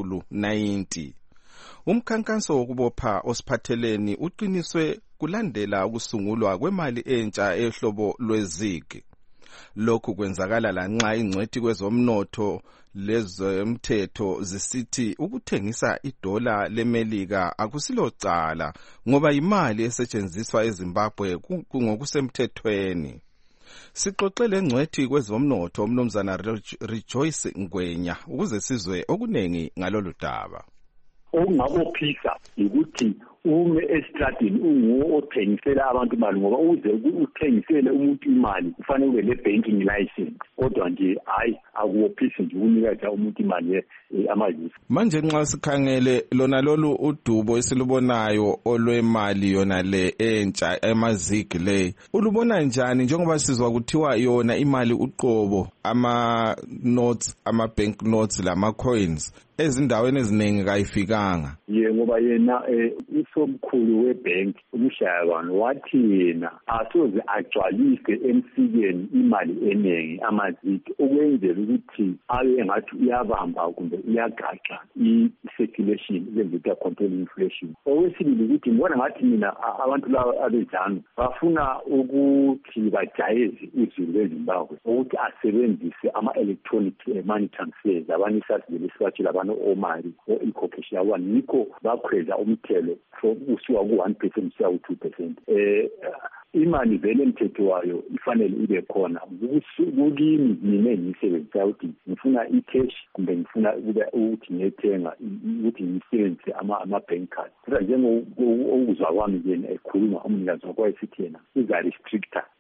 190. Umkhankaso wokubopha osiphatheleni uqiniswe kulandela ukusungulwa kwemali entsha ehlobo lweZig. Lokhu kwenzakala lanxa ingcwethi kwezomnotho lezomthetho zisithi ukuthengisa idola leMelika akusilocala ngoba imali esetshenziswa eZimbabwe ngokusemthethweni. Sixoxele ngcwethi kwezomnotho umnumzana Rejoice Ngwenya ukuze sizwe okunengi ngalolu daba. Okungabophisa ukuthi ume estradini unguwo othengisela abantu imali, ngoba uze uthengisele umuntu imali kufanele ube le-banking license, kodwa nje hayi akubophisi nje ukunikeza umuntu imali amazisi. Manje nxa sikhangele lona lolu udubo esilubonayo olwemali yona le entsha amazig le, ulubona njani njengoba sizwa kuthiwa yona imali uqobo ama-notes, ama-bank notes lama-coins ezindaweni eziningi kayifikanga? Ngoba yena usomkhulu webank uMshayabano wathi yena asoze agcwalise emsikeni imali eningi amaziki ukwenzela ukuthi abe engathi uyabamba kumbe uyagaxa i-circulation ukwenzela control inflation. Okwesibili ukuthi ngibona ngathi mina abantu laba abezanu bafuna ukuthi bajayeze uzulu beZimbabwe ukuthi asebenzise ama-electronic money transfers. Abanye sasivele sibatshela abantu omali o-incorporation yabo nikho bakhweza umthelo usuka ku-1% kusiya ku-2%. Imali vele emthetho wayo ifanele ibe khona. Kukimi mina engiyisebenzisa ukuthi ngifuna i-cash kumbe ngifuna ukuthi ngiyethenga ukuthi ngiyisebenzise ama-bank cards. Kodwa njengokuzwa kwami yena ekhuluma umnikazi wakho esithi yena uza-restrictor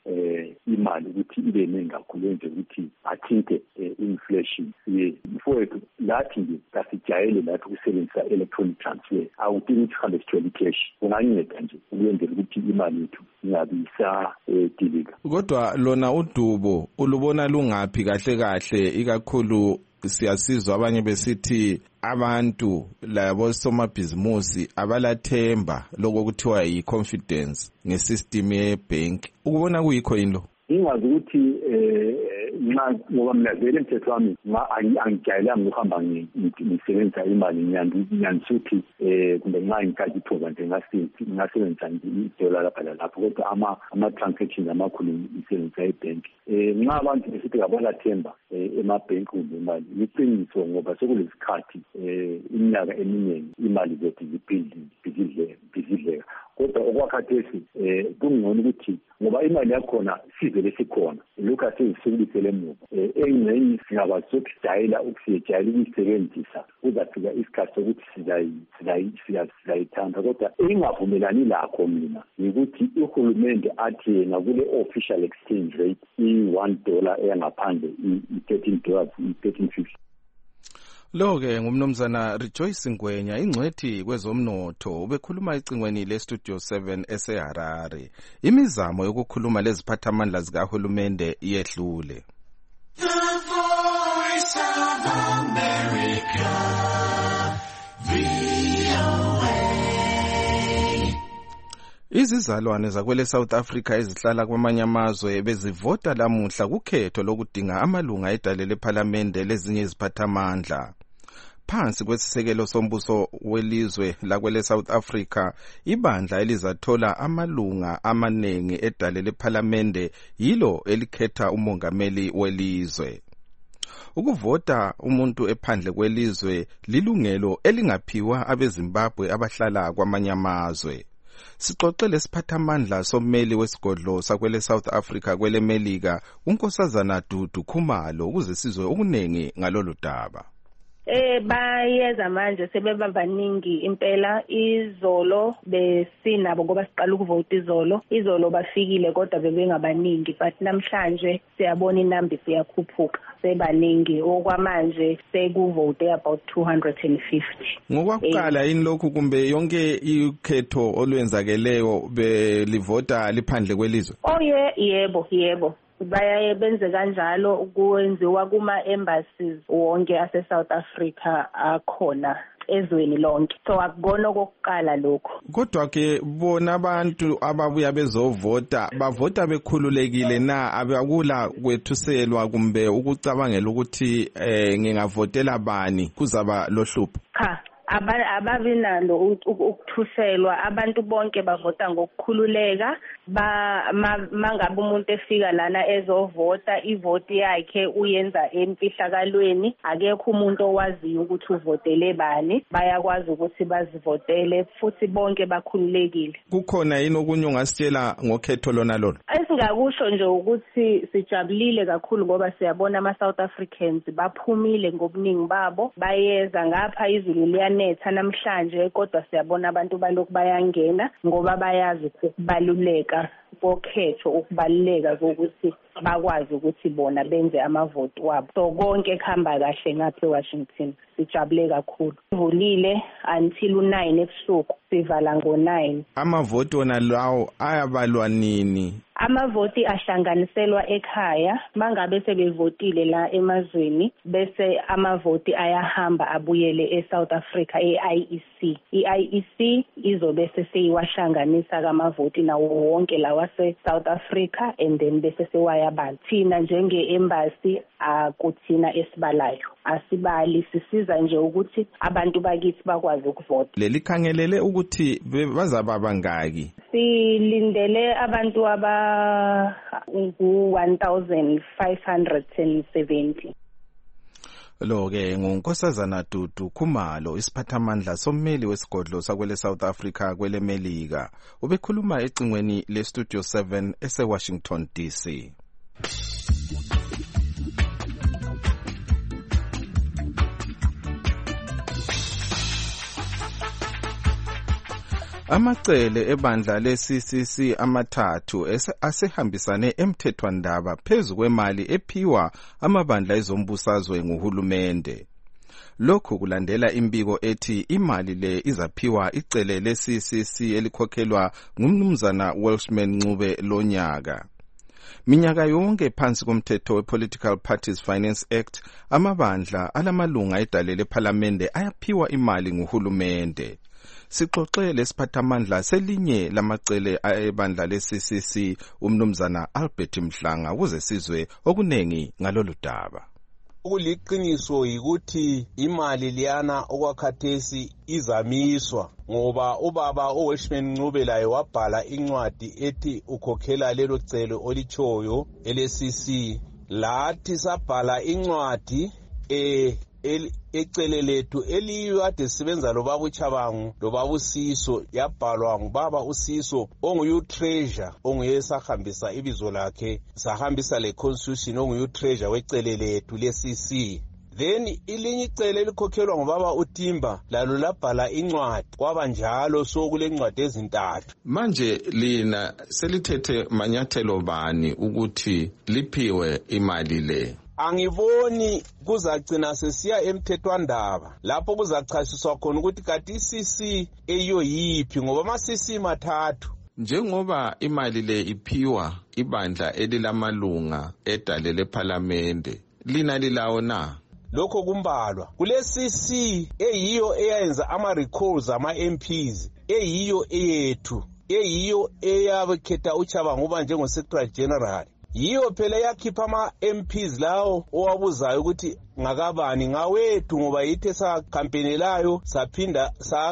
imali ukuthi ibe ningi kakhulu enze ukuthi athinte inflation. Mfowethu lathi nje kasijayele lathi ukusebenzisa electronic transfer, awudingi ukuthi uhambe sithole cash, unganceda nje ukwenzela ukuthi imali yethu ingabi isadilika. Kodwa lona udubo ulubona lungaphi kahle kahle, ikakhulu siyasizwa abanye besithi abantu labo somabhizimusi abalathemba lokuthiwa yi-confidence ngesystem yebank. Ukubona kuyikho yini lo? Ingazi ukuthi ngoba mina vele mthetho wami angijayelanga ukuhamba ngisebenzisa imali ngiyanisuthi kumbe nxa ngikathi ithuba nje ngasebenzisa idola lapha lalapho, kodwa ama-transactions amakhulu ngisebenzisa ibhenki. Nxa abantu besithi kabalathemba emabhenki kumbe imali, liqiniso ngoba sekulesikhathi iminyaka eminingi imali zethu zibhidleka. Kodwa okwakhathesi kungcono ukuthi ngoba imali yakhona sizele sikhona lokhu asizisukubisele emuva, engcenye singaba sokujayela ukuyisebenzisa kuzafika isikhathi sokuthi sizayithanda. Kodwa engingavumelani lakho mina yikuthi uhulumende athi yena kule official exchange rate $1 eyangaphandle $13, $13.50. Lo-ke ngumnumzana Rejoice Ngwenya, ingcwethi kwezomnotho, ubekhuluma ecingweni le-Studio 7 eseHarare. Imizamo yokukhuluma leziphathamandla zikahulumende yehlule. The Voice of America, VOA. Izizalwane zakwele South Africa ezihlala kwamanye amazwe bezivota lamuhla kukhetho lokudinga amalunga edale lephalamende lezinye iziphathamandla. Phansi kwesisekelo sombuso welizwe lakwele South Africa, ibandla elizathola amalunga amaningi edale lephalamende yilo elikhetha umongameli welizwe. Ukuvota umuntu ephandle kwelizwe lilungelo elingaphiwa abeZimbabwe abahlala kwamanye amazwe. Sixoxele isiphathamandla sommeli wesigodlo sakwele South Africa kwele Melika, uNkosazana Dudu Khumalo, ukuze sizwe okunengi ngalolu daba. Bayeza manje sebebabaningi impela. Izolo besinabo ngoba siqala ukuvota izolo bafikile kodwa bebengabaningi, but namhlanje siyabona inamba siyakhuphuka, sebaningi. Okwamanje sekuvote about 250. Ngokwakuqala yini lokhu kumbe yonke ikhetho olwenzakeleyo belivota liphandle kwelizwe? Yebo. Bayaye benze kanjalo, kwenziwa kuma-embassies wonke ase-South Africa akhona ezweni lonke. So akubona okokuqala lokho. Kodwa ke bona abantu ababuya bezovota bavota bekhululekile na? Abakula kwethuselwa kumbe ukucabangela ukuthi ngingavotela bani kuzaba lohlupho? Cha, ababi nalo ukuthuselwa. Abantu bonke bavota ngokukhululeka. Mangabe umuntu efika lana ezovota, ivoti yakhe uyenza emfihlakalweni, akekho umuntu owaziyo ukuthi uvotele bani. Bayakwazi ukuthi bazivotele futhi bonke bakhululekile. Kukhona yini okunye ungasitshela ngokhetho lona? Esingakusho nje ukuthi sijabulile kakhulu ngoba siyabona ama-South Africans baphumile ngobuningi babo, bayeza ngapha izulu liyanetha namhlanje, kodwa siyabona abantu balokhu bayangena ngoba bayazi ukubaluleka kokhetho, ukubaluleka kokuthi bakwazi ukuthi bona benze amavoti wabo. So konke kuhamba kahle ngapha eWashington, sijabule kakhulu. Sivulile until 9 ebusuku, sivala ngo-9. Amavoti wona lawo ayabalwa nini? Amavoti ahlanganiselwa ekhaya, mangabe sebevotile la emazweni bese amavoti ayahamba abuyele eSouth Africa e-IEC. I-IEC izobe seyiwahlanganisa kamavoti nawo wonke lawa se-South Africa and then bese sewayabala. Thina njenge-embassy akuthina esibalayo, asibali, sisiza nje ukuthi abantu bakithi bakwazi ukuvota. Lelikhangelele ukuthi bazaba bangaki? Silindele abantu ngu-1,570. Lo-ke nguNkosazana Dudu Khumalo, isiphathamandla sommeli wesigodlo sakwele South Africa kwele Melika. Ubekhuluma ecingweni le-Studio 7 ese-Washington DC. Amacele ebandla le-CCC amathathu asehambisane emthethwandaba phezu kwemali ephiwa amabandla ezombusazwe nguhulumende. Lokhu kulandela imbiko ethi imali le izaphiwa icele le-CCC elikhokhelwa ngumnumzana Welshman Ncube lonyaka. Minyaka yonke phansi komthetho we-Political Parties Finance Act, amabandla alamalunga edale lephalamende ayaphiwa imali nguhulumende. Sixoxe lesiphathamandla selinye lamacele ebandla le-CCC umnumzana Albert Mhlanga ukuze sizwe okunengi ngalolu daba. Ukuliqiniso yikuthi imali liyana okwakhathesi izamiswa ngoba ubaba uWelshman Ncube laye wabhala incwadi ethi ukhokhela lelo celo olichoyo ele-CC. Lathi sabhala incwadi ecele lethu eliyade sibenza lobaba uChabangu lobaba uSiso yabhalwa ngubaba uSiso onguyu treasure onguye sahambisa ibizo lakhe sahambisa le constitution onguyu treasure wecele lethu le-CC. Then ilinye icele elikhokhelwa ngubaba uTimba lalo labhala incwadi kwaba njalo sokule ncwadi ezintathu. Manje lina selithethe manyathelo bani ukuthi liphiwe imali le? Angiboni kuzagcina sesiya emthethwandaba lapho kuzachasiswa khona ukuthi kati i-CC eyo yiphi ngoba ama-CC mathathu. Njengoba imali le iphiwa ibandla elilamalunga edale lephalamende, lina lilawo na? Lokho kumbalwa kule CC eyiyo eyenza ama-recalls ama-MPs eyiyo eyethu eyiyo eyabekhetha uChabangu uba njengo-Secretary General. Yiyo phela yakhipha ama-MPs lawo owabuzayo ukuthi ngakabani ngawethu ngoba yithe sakhampenelayo saphinda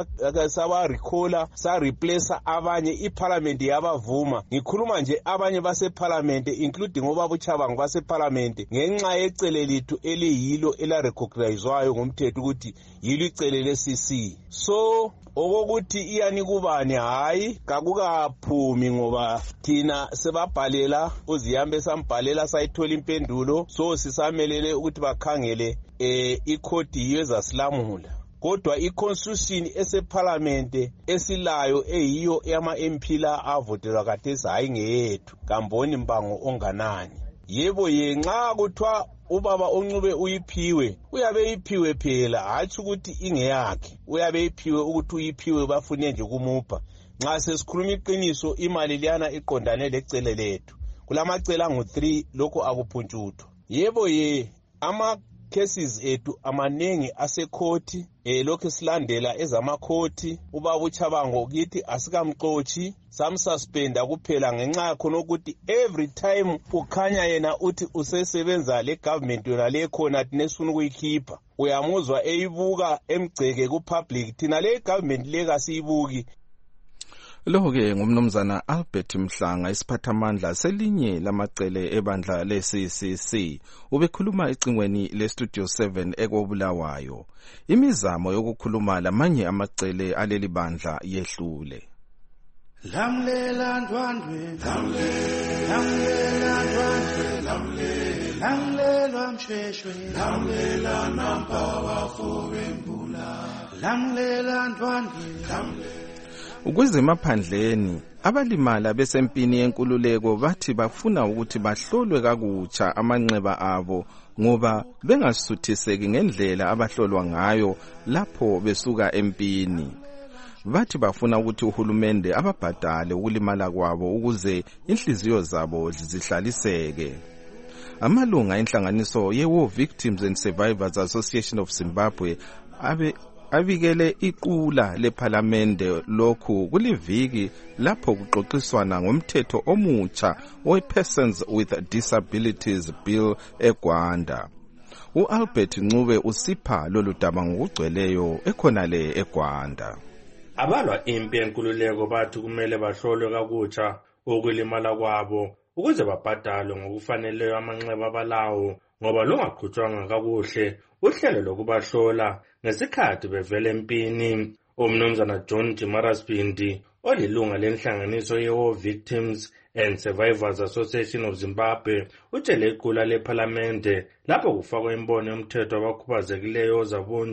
sabarecalla sareplace abanye iparliament yabavuma. Ngikhuluma nje abanye baseparliament including obaba uChabangu baseparliament ngenxa yecele lethu eliyilo elarecognizwayo ngomthetho ukuthi yilo icele le-CC. So okokuthi iyani kubani hayi kakukaphumi ngoba thina sebabhalela uZiyambe sambhalela sayithola impendulo so sisamelele ukuthi bakhangele ikhodi yiyo ezasilamula. Kodwa i-constitution eseparliament esilayo eyiyo yama-MP la avotelwa kathesi hayi ngeyethu kamboni mbango onganani. Yebo nxa kuthiwa ubaba uNcube uyiphiwe uyabe iphiwe phela hathi ukuthi ingeyakhe uyabe iphiwe ukuthi uyiphiwe bafune nje kumupha. Nxa sesikhuluma iqiniso imali liyana iqondane lecele lethu kulamacela angu-3 lokho akuphuntshutho. Yebo ama-cases ethu amanengi asekhoti lokho silandela ezamakhoti ubaba uChabangu kithi asikamxotshi samsuspenda kuphela ngenxa yakhona ukuthi every time ukhanya yena uthi usesebenza le government yona le khona nesifuna ukuyikhipha uyamuzwa eyibuka emgceke ku-public thina le government le kasiyibuki. Lo-ke ngumnumzana Albert Mhlanga isiphathamandla selinye lamacele ebandla le-CCC ubekhuluma ecingweni le-Studio 7 ekobulawayo. Imizamo yokukhuluma lamanye amacele aleli bandla yehlule. Lamlela ndwandwe lamlela ndwandwe lamlela mshweshwe lamlela nampawa fowembula lamlela ndwandwe Kwezemaphandleni abalimala besempini yenkululeko bathi bafuna ukuthi bahlolwe kakutsha amanxeba abo ngoba bengasuthiseki ngendlela abahlolwa ngayo lapho besuka empini. Bathi bafuna ukuthi uhulumende ababhadale ukulimala kwabo ukuze inhliziyo zabo zihlaliseke. Amalunga enhlanganiso ye-War Victims and Survivors Association of Zimbabwe abikele iqula lephalamende lokhu kuliviki lapho kuxoxiswana ngomthetho omutsha we-Persons with Disabilities Bill eGwanda. U-Albert Ncube usipha lolu daba ngokugcweleyo ekhonale eGwanda. Abalwa impi yenkululeko bathi kumele bahlolwe kakutsha ukulimala kwabo ukuze babhadalwe ngokufaneleyo amanxeba abalawo ngoba lungaqhutshwanga kakuhle uhlelo lokubahlola ngesikhathi bevela empini. Umnumzana John Jimarasbindi olilunga lenhlanganiso ye-War Victims and Survivors Association of Zimbabwe utshele iqula lephalamende lapho kufakwa imbono yomthetho abakhubazekileyo ozabunjwa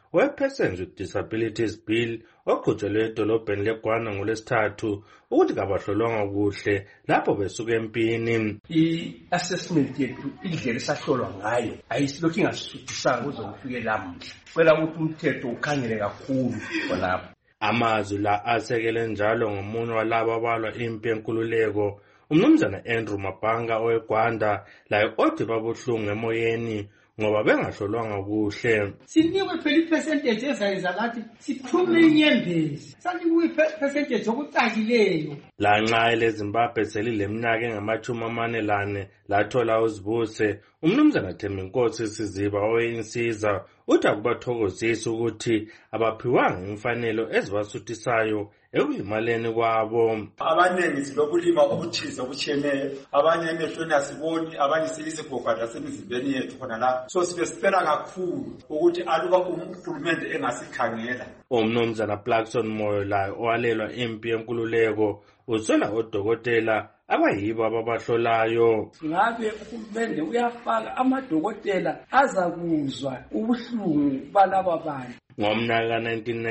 we-Persons with Disabilities Bill oqhutshelwe edolobheni leGwana ngoLwesithathu ukuthi kabahlolwanga kuhle lapho besuka empini. I-assessment yethu indlela esahlolwa ngayo ayisilokhu ingasisuthisanga kuze kufike lamuhla. Kwela ukuthi umthetho ukhangele kakhulu khonapho. Amazwi la asekele njalo ngomunye walabo abalwa impi yenkululeko, umnumzana Andrew Mabhanga oweGwanda, laye othi babuhlungu emoyeni ngoba bengahlolwanga kuhle. Sinikwe phela ipercentage ezayenza ngathi siphume inyembezi. Sanikwe ipercentage okucakileyo. Lanxa eleZimbabwe selileminyaka engama-40 lathola uzibuse, umnumzana Thembinkosi Siziba owensiza uthi akubathokozisa ukuthi abaphiwanga imfanelo ezibasuthisayo ekulimaleni kwabo. Abaningi silokulima okuthize okutshiyeneyo, abanye emehlweni asiboni, abanye silizigogada semizimbeni yethu khona lapho. So sibesicela kakhulu ukuthi aluba uhulumende engasikhangela. Umnumzana Blackson Moyo laye owalelwa impi yenkululeko usola odokotela abayibo ababahlolayo. Ngabe uhulumende uyafaka amadokotela azakuzwa ubuhlungu balaba bantu. Ngomnyaka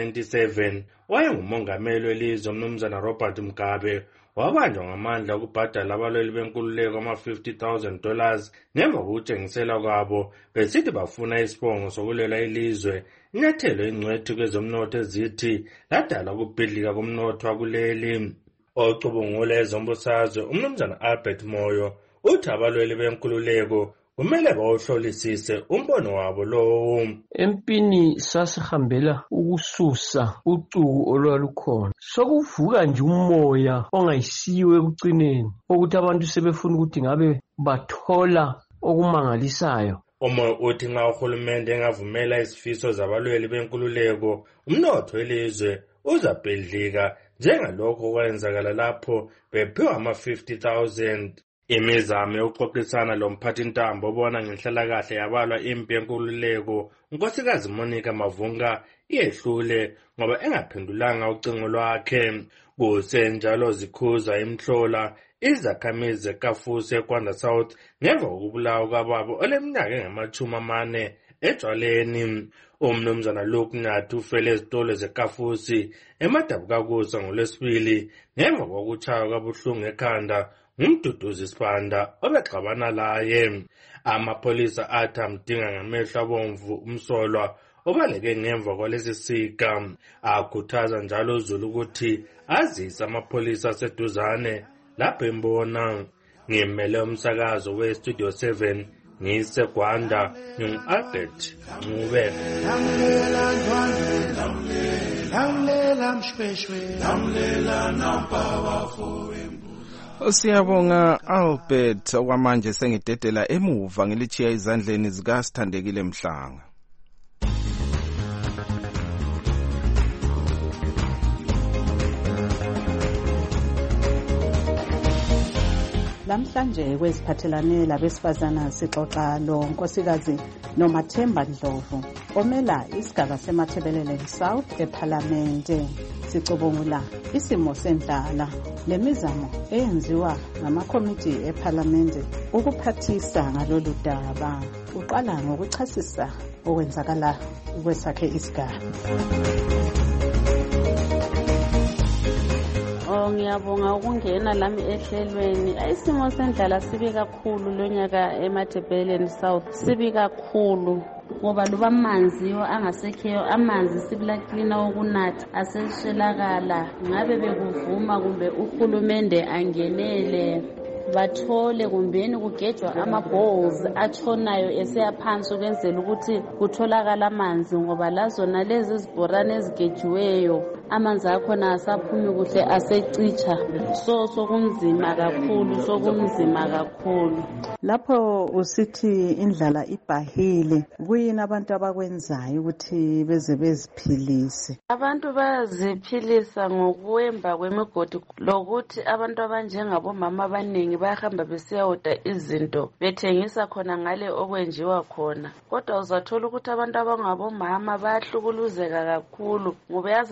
1997 wayengumongameli welizwe umnumzana Robert Mugabe wabanjwa ngamandla okubhadala abalweli benkululeko $50,000 ngemva kokutshengisela kwabo besithi bafuna isibongo sokulwela ilizwe. Inyathelo ingcwethi kwezomnotho ezithi ladala ukubhidlika komnotho wakuleli. Ocubungula ezombusazwe umnumzana Albert Moyo uthi abalweli benkululeko kumele bawuhlolisise umbono wabo lowo. Empini sasihambela ukususa ucuku olwalukhona. Sokuvuka nje umoya ongayisiwe ekucineni ukuthi abantu sebefuna ukuthi ngabe bathola okumangalisayo. Umoya uthi nxa uhulumende engavumela izifiso zabalweli benkululeko, umnotho welizwe uzabhedlika njengalokho kwenzakala lapho bephiwa ama-50,000. Imizamo yokuxoxisana lomphathintambo obona ngenhlalakahle yabalwa impi yenkululeko, unkosikazi Monica Mavunga, iyehlule ngoba engaphendulanga ucingo lwakhe. Kusenjalo Zikhuza imhlola izakhamizi zeKafusi eGwanda South ngemva kokubulawa kwababo oleminyaka engama-40 etshwaleni. Umnumzana Luke Nyathi ufele ezitolo zeKafusi eMadabukakusa ngoLwesibili ngemva kokutshaywa kabuhlungu ekhanda ngumduduzi Sibanda obexabana laye. Amapolisa athi amdinga ngamehlo abomvu umsolwa obaleke ngemva kwalesi sika. Akhuthaza njalo uZulu ukuthi azise amapolisa aseduzane lapho embona. Ngimele umsakazo weStudio 7 ngiseGwanda ngingu-Albert Ncube. Siyabonga Albert. Okwamanje sengidedela emuva ngilichiya izandleni zikaSithandekile Mhlanga. Lamhlanje kweziphathelane labesifazana sixoxa lo nkosikazi Nomathemba Ndlovu omela isigaba seMathebelele South eParlamente. Sicubungula isimo sendlala lemizamo eyenziwa ngamakomiti eParlamente ukuphathisa ngalolu daba. Uqala ngokuchasisa okwenzakala kwesakhe isigaba. Ngiyabonga ukungena lami ehlelweni. Isimo sendlala sibi kakhulu lonyaka eMathebelele South, sibi kakhulu ngoba luba amanzi angasekheyo, amanzi sibilaklina okunatha aseshelakala. Ngabe bekuvuma kumbe uhulumende angenele bathole kumbeni kugejwa ama-bowls atshonayo eseyaphansi ukwenzela ukuthi kutholakala amanzi, ngoba lazona lezi izibhorane ezigejiweyo amanzi akhona asaphumi kuhle, asecitsha. Sokunzima kakhulu. Lapho usithi indlala ibhahile, kuyini abantu abakwenzayo ukuthi beze beziphilise? Abantu bayaziphilisa ngokuwemba kwemigodi, lokuthi abantu abanjengabomama abaningi bayahamba besiyawoda izinto bethengisa khona ngale okwenjiwa khona. Kodwa uzathola ukuthi abantu abangabomama bayahlukuluzeka kakhulu ngoba yazi abantu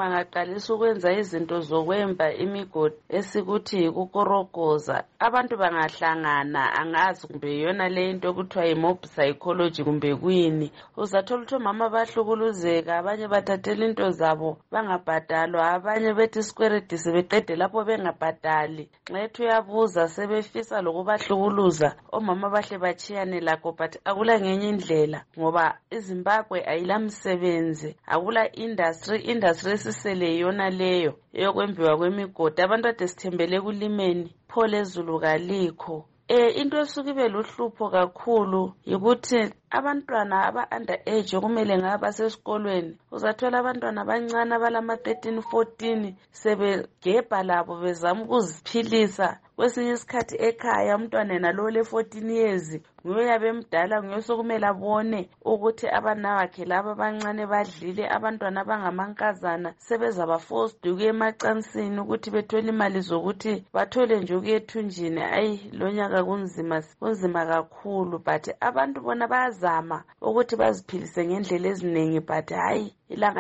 bangaqalisa ukwenza izinto zokwemba imigodi esikuthi yikukorogoza, abantu bangahlangana, angazi kumbe yona le into okuthiwa yi-mob psychology kumbe kuyini, uzathola ukuthi omama bahlukuluzeka, abanye bathathela into zabo bangabhadalwa, abanye bethi isikweredi sebeqede lapho bengabhadali. Nxa ethi uyabuza sebefisa lokubahlukuluza, omama bahle bachiyane lakho, but akula ngenye indlela ngoba iZimbabwe ayilamsebenzi, akula industry esisele yona leyo eyokwembiwa kwemigodi. Abantu ade sithembele kulimeni, pho lezulu kalikho. Into esuke ibe luhlupho kakhulu yikuthi abantwana aba-under age kumele ngaba sesikolweni, uzathola abantwana abancane abalama-13, 14 sebegebha labo bezama ukuziphilisa. Kwesinye isikhathi ekhaya umntwana yena lo le-14 years nguyoyabe emdala, nguyo sokumele abone ukuthi abanawakhe laba abancane badlile, abantwana abangamankazana sebezaba forced ukuya emacansini ukuthi bethole imali zokuthi bathole nje ukuya ethunjini. Ayi, lo nyaka kunzima kakhulu, but abantu bona bayazama ukuthi baziphilise ngendlela eziningi, but hayi, ilanga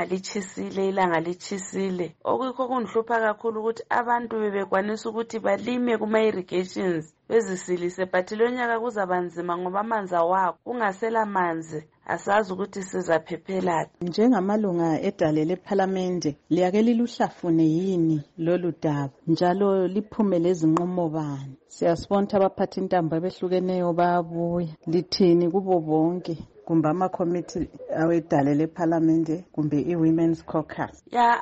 lichisile. Okukho kundihlupha kakhulu ukuthi abantu bebekwanisa ukuthi balime kuma-irrigations bezisilise, but lo nyaka kuzaba nzima ngoba amanzi awakho, kungasela manzi asazi ukuthi sizaphephelaphi. Njengamalunga edale lephalamende liyake liluhlafune yini lolu daba njalo liphume lezinqumo bani? Siyasibona abaphathi intambo abehlukeneyo bayabuya, lithini kubo bonke kumbe ama-committee awedale lephalamende kumbe i-women's caucus?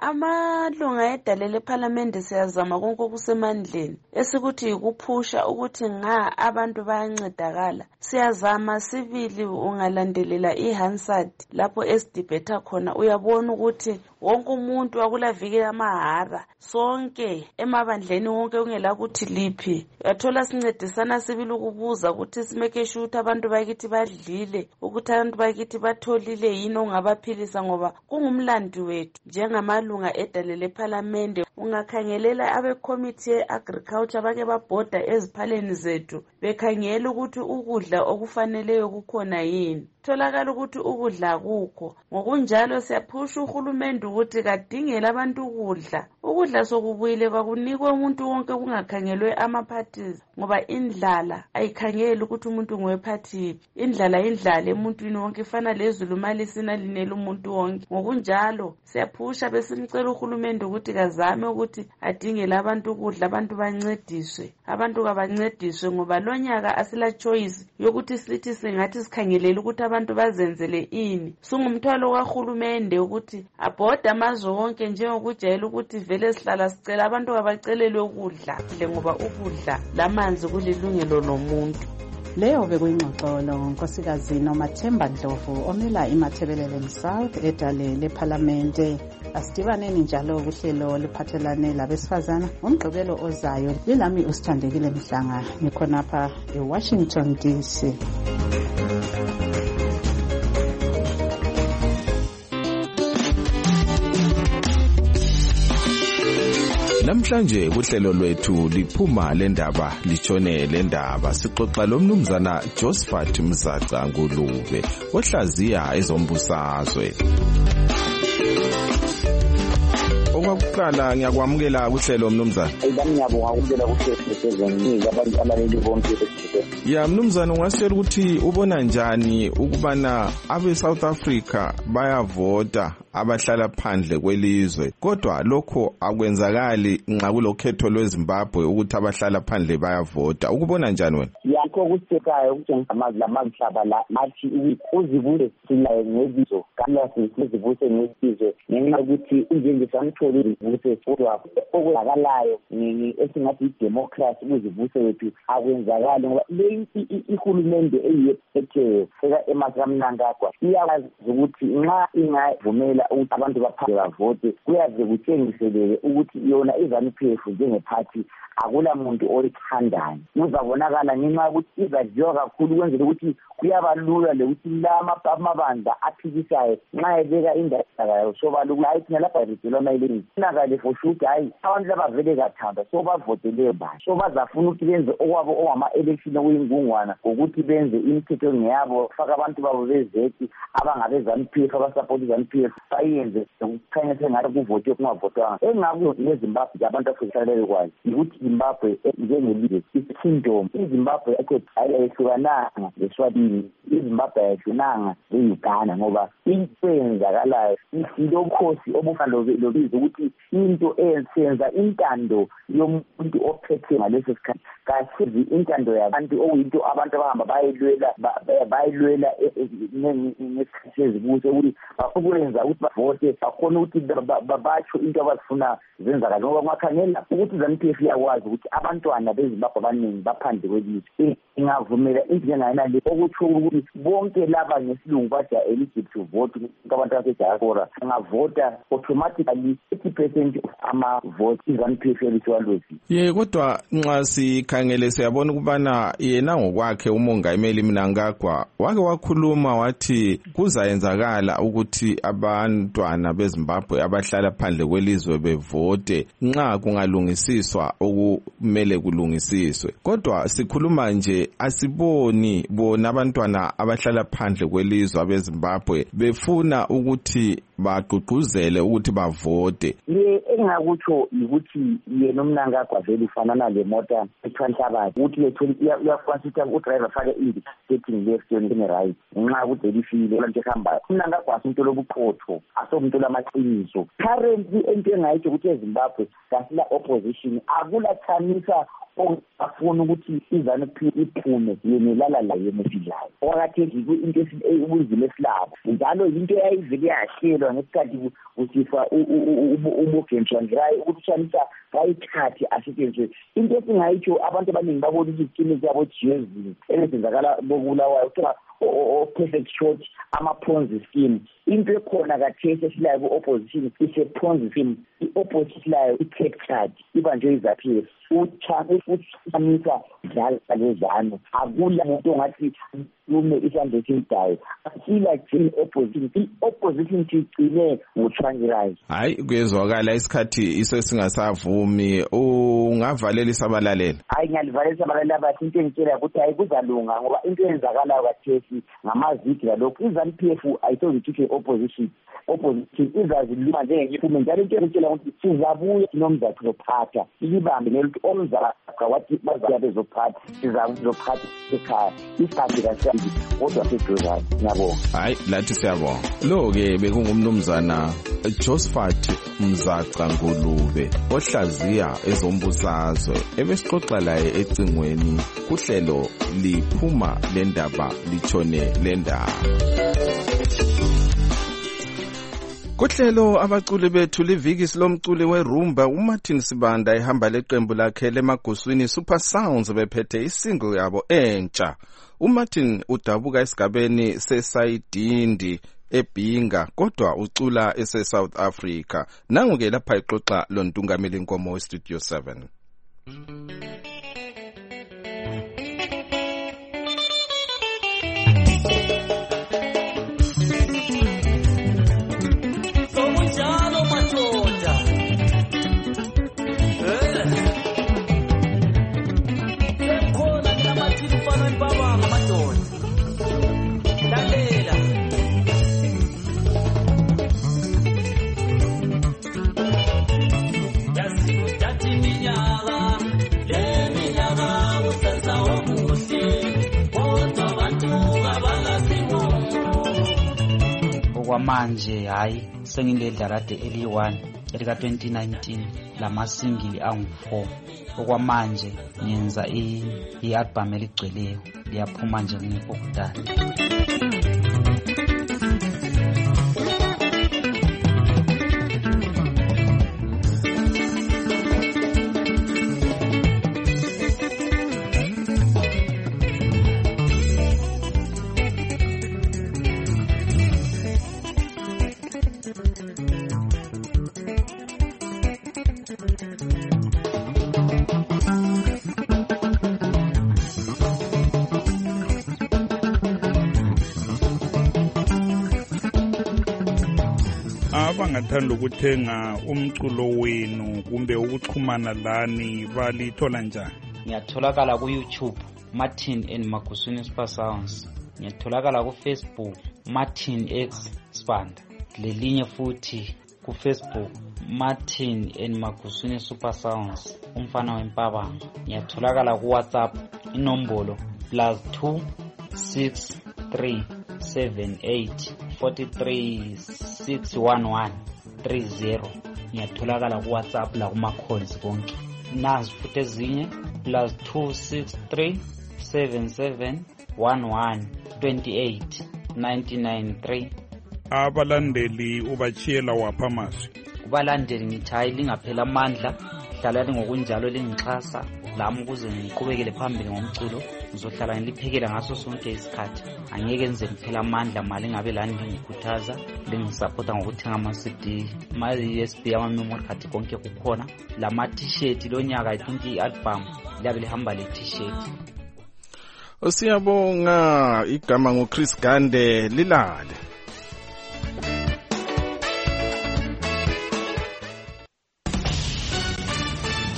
Amalunga edale lephalamende siyazama konke okusemandleni esikuthi yikuphusha ukuthi nxa abantu bayancedakala. Siyazama sibili, ungalandelela i-Hansard lapho esidibhetha khona uyabona ukuthi wonke umuntu akulaviki amahara, sonke emabandleni wonke ungela kuthi liphi. Uyathola sincedisana sibili ukubuza ukuthi simeke sure ukuthi abantu bakithi badlile, ukuthi abantu bakithi batholile yini ongabaphilisa, ngoba kungumlando wethu njengamalunga edale lephalamende. Ungakhangelela abe-committee ye-agriculture bake babhoda eziphaleni zethu bekhangela ukuthi ukudla okufaneleyo kukhona yini. Tholakala ukuthi ukudla akukho. Ngokunjalo siyaphusha uhulumende ukuthi kadingele abantu ukudla sokubuyile kwakunikwe umuntu wonke kungakhangelwe ama-parties, ngoba indlala ayikhangeli ukuthi umuntu ngowephathi. Indlala emuntwini wonke ifana lezulu malisina linela umuntu wonke. Ngokunjalo siyaphusha besimcela uhulumende ukuthi kazame ukuthi adingele abantu ukudla, abantu bancediswe, abantu kabancediswe, ngoba lo nyaka asila choice yokuthi sithi singathi sikhangelele ukuthi abantu bazenzele ini. Sungumthwalo kahulumende ukuthi abhoda amazwe wonke njengokujayela ukuthi vele sihlala sicela abantu kabacelelwe ukudla, ngoba ukudla lamanzi kulilungelo lomuntu. Leyo bekuyingxoxo nonkosikazi Nomathemba Ndlovu omela iMathebelele South edale lephalamende. Asidibaneni njalo kuhlelo liphathelane labesifazana ngomgqibelo ozayo. Lilami uSithandekile Mhlanga, nikhonapha eWashington DC. Namhlanje kuhlelo lwethu liphuma lendaba litshone lendaba sixoxa lomnumzana Josephat Mzaca Ngulube ohlaziya ezombusazwe. Okwakuqala ngiyakwamukela kuhlelo mnumzana. Ngiyabonga ukubela kuhlelo sezonika abantu abaleli bonke besizwe. Ya mnumzana, ungasitshela ukuthi ubona njani ukubana abe South Africa bayavota abahlala phandle kwelizwe, kodwa lokho akwenzakali nxa kulokhetho lweZimbabwe ukuthi abahlala phandle bayavota? Ukubona njani wena? Yakho kusekayo ukuthi lamazaba la athi uzibule silaye ngebizo kanti sizibuse ngebizo ngenxa ukuthi injenje samthole izibuse kodwa okwenzakalayo esingathi idemocracy uzibuse wethu akwenzakali ngoba le ihulumende eyephethe feka emakamnangagwa iyawazi ukuthi nxa ingavumela ukuthi abantu baphinde bavote kuyaze kutshengiselele ukuthi yona iZANU-PF njengephathi akula muntu olithandayo. Uzabonakala ngenxa yokuthi izadliwa kakhulu ukwenzela ukuthi kuyabalula lokuthi amabandla aphikisayo nxa ebeka indaba yayo sobala ukuthi hayi thina lapha rijelwa mayeleni inakale for sure ukuthi hayi abantu labavele kathanda so bavotele bani, so bazafuna ukuthi benze okwabo owama-election okuyingungwana ngokuthi benze imithetho ngeyabo, faka abantu babo bezeti abangabe ZANU-PF abasapota iZANU-PF sayenze ukukhanya sengathi kuvote kungavotwanga engaku neZimbabwe abantu afusalele kwazi ukuthi Zimbabwe njengelizwe i-kingdom iZimbabwe ayehlukananga leSwatini iZimbabwe ayehlukananga leUganda ngoba into eyenzakalayo isilokhosi obufana lobizo ukuthi into eyenza intando yomuntu ophethe ngaleso sikhathi kasizi intando yabantu okuyinto abantu abahamba bayilwela ngesikhathi sezibuso ukuthi bakwenza ukuthi bavote bakhona ukuthi babatsho into abazifuna zenzakala ngoba ungakhangela ukuthi ZANU-PF iyakwazi ukuthi abantwana beZimbabwe abaningi baphandle kwelizwe ingavumela into njengayonale okutsho ukuthi bonke laba ngesilungu bathi eligible to vote abantu basediaspora angavota automatically 80% of ama-vote ZANU-PF elisiwalwezi kodwa nxa sikhangele siyabona ukubana yena ngokwakhe umongameli Mnangagwa wake wakhuluma wathi kuzayenzakala ukuthi abantwana beZimbabwe abahlala phandle kwelizwe bevote nxa kungalungisiswa okumele kulungisiswe kodwa sikhuluma nje asiboni bona abantwana abahlala phandle kwelizwe abeZimbabwe befuna ukuthi bagqugquzele ukuthi bavote engakutsho ukuthi yena uMnangagwa vele ufanana lemota eThwanhlabathi ukuthi uyakwansita udriver fake indicating left yona right nxa ukuthi elifile lonke ehambayo uMnangagwa asinto lobuqotho asomuntu lamaqiniso currently into engayitsho ukuthi eZimbabwe kasila opposition akulathanisa afuna ukuthi iZANU-PF iphume yenelala la yemufilayo okatheki into ubuzima esilabo njalo into yayivele yahlelwa ngesikhathi kusifa uMogentsvangirai ukuthi uShamisa bayithathe asetshenziswe into esingayitsho abantu abaningi babona izikini zabo jezi ezenzakala bokulawayo kuthiwa perfect short ama-Ponzi scheme into ekhona kathesi esilayo ku-opposition ise-Ponzi scheme i-opposition layo i-captured ibanjwe iZANU-PF uChamisa dlala lezano akula muntu ongathi lume isandla esidayo asila thini opposition tigcine ngoThwangirai hayi kuyezwakala isikhathi iso singasavumi ungavalela isabalaleli hayi ngiyalivalela isabalaleli abathi into engitshela ukuthi hayi kuzalunga ngoba into eyenzakalayo kathesi ngamazigi lalokhu iZANU-PF ayithozithi opposition izaziluma njengengiphume njalo into engitshela ukuthi sizabuya nomzathu zophatha ilibambe neluthi omzaka wathi bazabe bezophatha sizazophatha ekhaya isikhathi kasiyambi kodwa seduzane ngiyabonga hayi lathi siyabonga lo-ke bekungumnumzana Josephat Mzaca Ngulube ohlaziya ezombusazwe ebesixoxa laye ecingweni kuhlelo liphuma lendaba litshone lendaba kuhlelo abaculi bethu liviki lomculi werumba uMartin Sibanda ehamba leqembu lakhe lemaguswini Super Sounds bephethe isingle yabo entsha uMartin udabuka esigabeni sesayidindi eBhinga kodwa ucula ese-South Africa nangu-ke lapha ixoxa lontungameli Nkomo we-Studio 7 Manje hayi sengindedlarade eli1 elika 2019 lamasingili angu4 okwamanje ngenza i-album eligcweleyo liyaphuma nje ngekho kudala abangathanda ukuthenga umculo wenu kumbe ukuxhumana lani balithola njani? Ngiyatholakala ku YouTube Martin and Maguswini Super Sounds. Ngiyatholakala ku Facebook Martin X Sibanda. lelinye futhi ku-Facebook Martin and Maguswini Super Sounds umfana wempabanga. Ngiyatholakala ku-WhatsApp inombolo +2 63 78 43 611 30. Ngiyatholakala ku-WhatsApp la kuma-calls konke. Nazi futhi ezinye +263 77 11 28 993. Abalandeli ubachiyela wapha amazwi? Kubalandeli ngithi hayi lingaphela amandla, hlalani ngokunjalo lingixhasa lami ukuze ngiqhubekele phambili ngomculo. Ngizohlala ngiliphekela ngaso sonke isikhathi. Angeke ngize ngiphela amandla mali ngabe lani lingikhuthaza, lingisupporta ngokuthenga ama-CD, ama-USB, ama-memory card konke kukhona. Lama t-shirt lo nyaka I think i-album liyabe lihamba le t-shirt. Siyabonga, igama nguChris Gande, lilale.